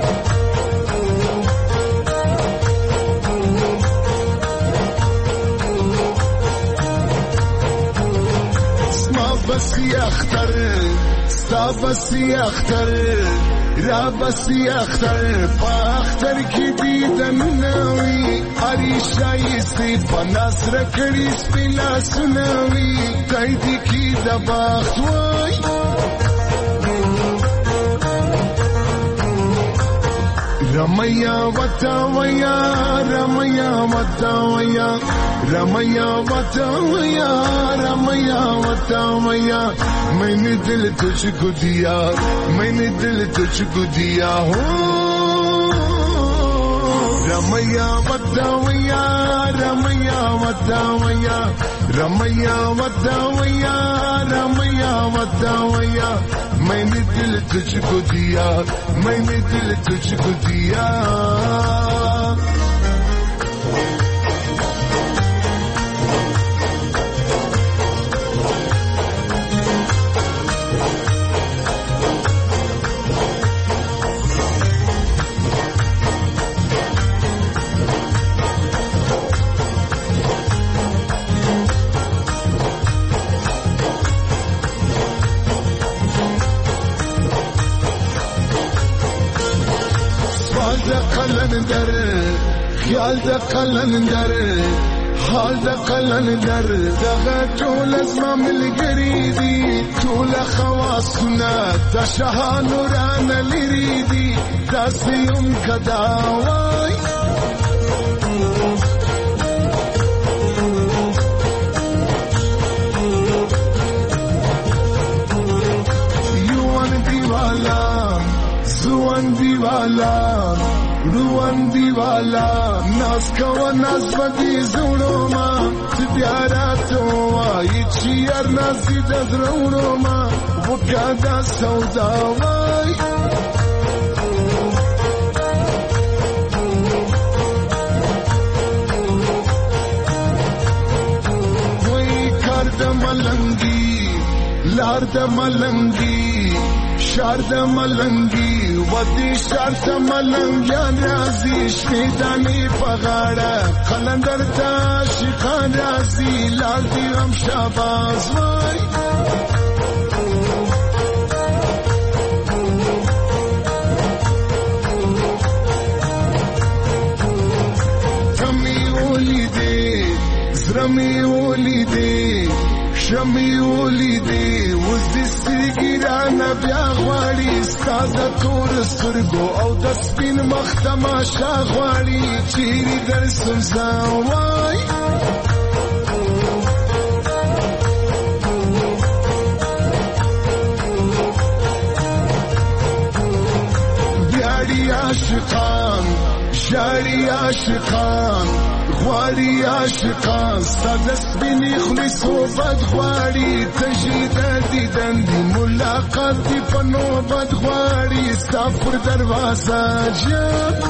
سما بسی اختر، ستا بسی اختر، را بسی اختر، پا اختر کی دیدن نوی، اری شایستی پا نصر کری سپیلا سنوی، تایدی کی دباخت وای. رمیا وطا ویا، رمیا وطا ویا، رمیا وطا ویا، رمیا وطا ویا، میں نے دل تجھ کو دیا، میں نے دل تجھ کو دیا ہو. رمیا وطا ویا، رمیا وطا ویا، رمیا وطا ویا، رمیا وطا ویا، میں نے دل تجھ کو دیا، میں نے دل تجھ کو دیا. قلندر خیال د قلندر، حال د قلندر، دغه ټول زما ملګری دي، ټول خواصونه د شهانو رانه لري دي، داسې یم کدا وای. یوان دیوالا، زوان دیوالا، روان دیوالا، ناز کوا ناز بدی زوړو ما، ته بیا راته وایې چې یار ناز دې د زړونو ما، وکړه دا سودا وای. وای کار د ملنګي، لار د ملنګي، شار د ملنګي، ودی شار د ملنګیان راځي، شیطانی په غاړه قلندر ته شیخان راځي، لال دی غم شاباز وای. تمی ولیدې زرمی ولیدې شمی ولیدې، اوس دې سترګې رانه بیا غواړي، ستا د تور سترګو او د سپین مخ تماشا غواړي، چیرې درسم زه وای. عاشقان جاری عاشقان غواری عاشقان ستاد سپینی خلی صحبت غواری تجید دیدن دی ملاقات دی پنوبت غواری ستا پر دروازه جان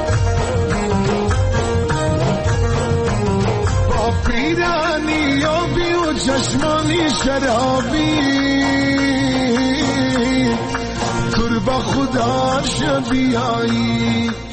با پیرانی آبی و چشمانی شرابی تر با خدا شبیایی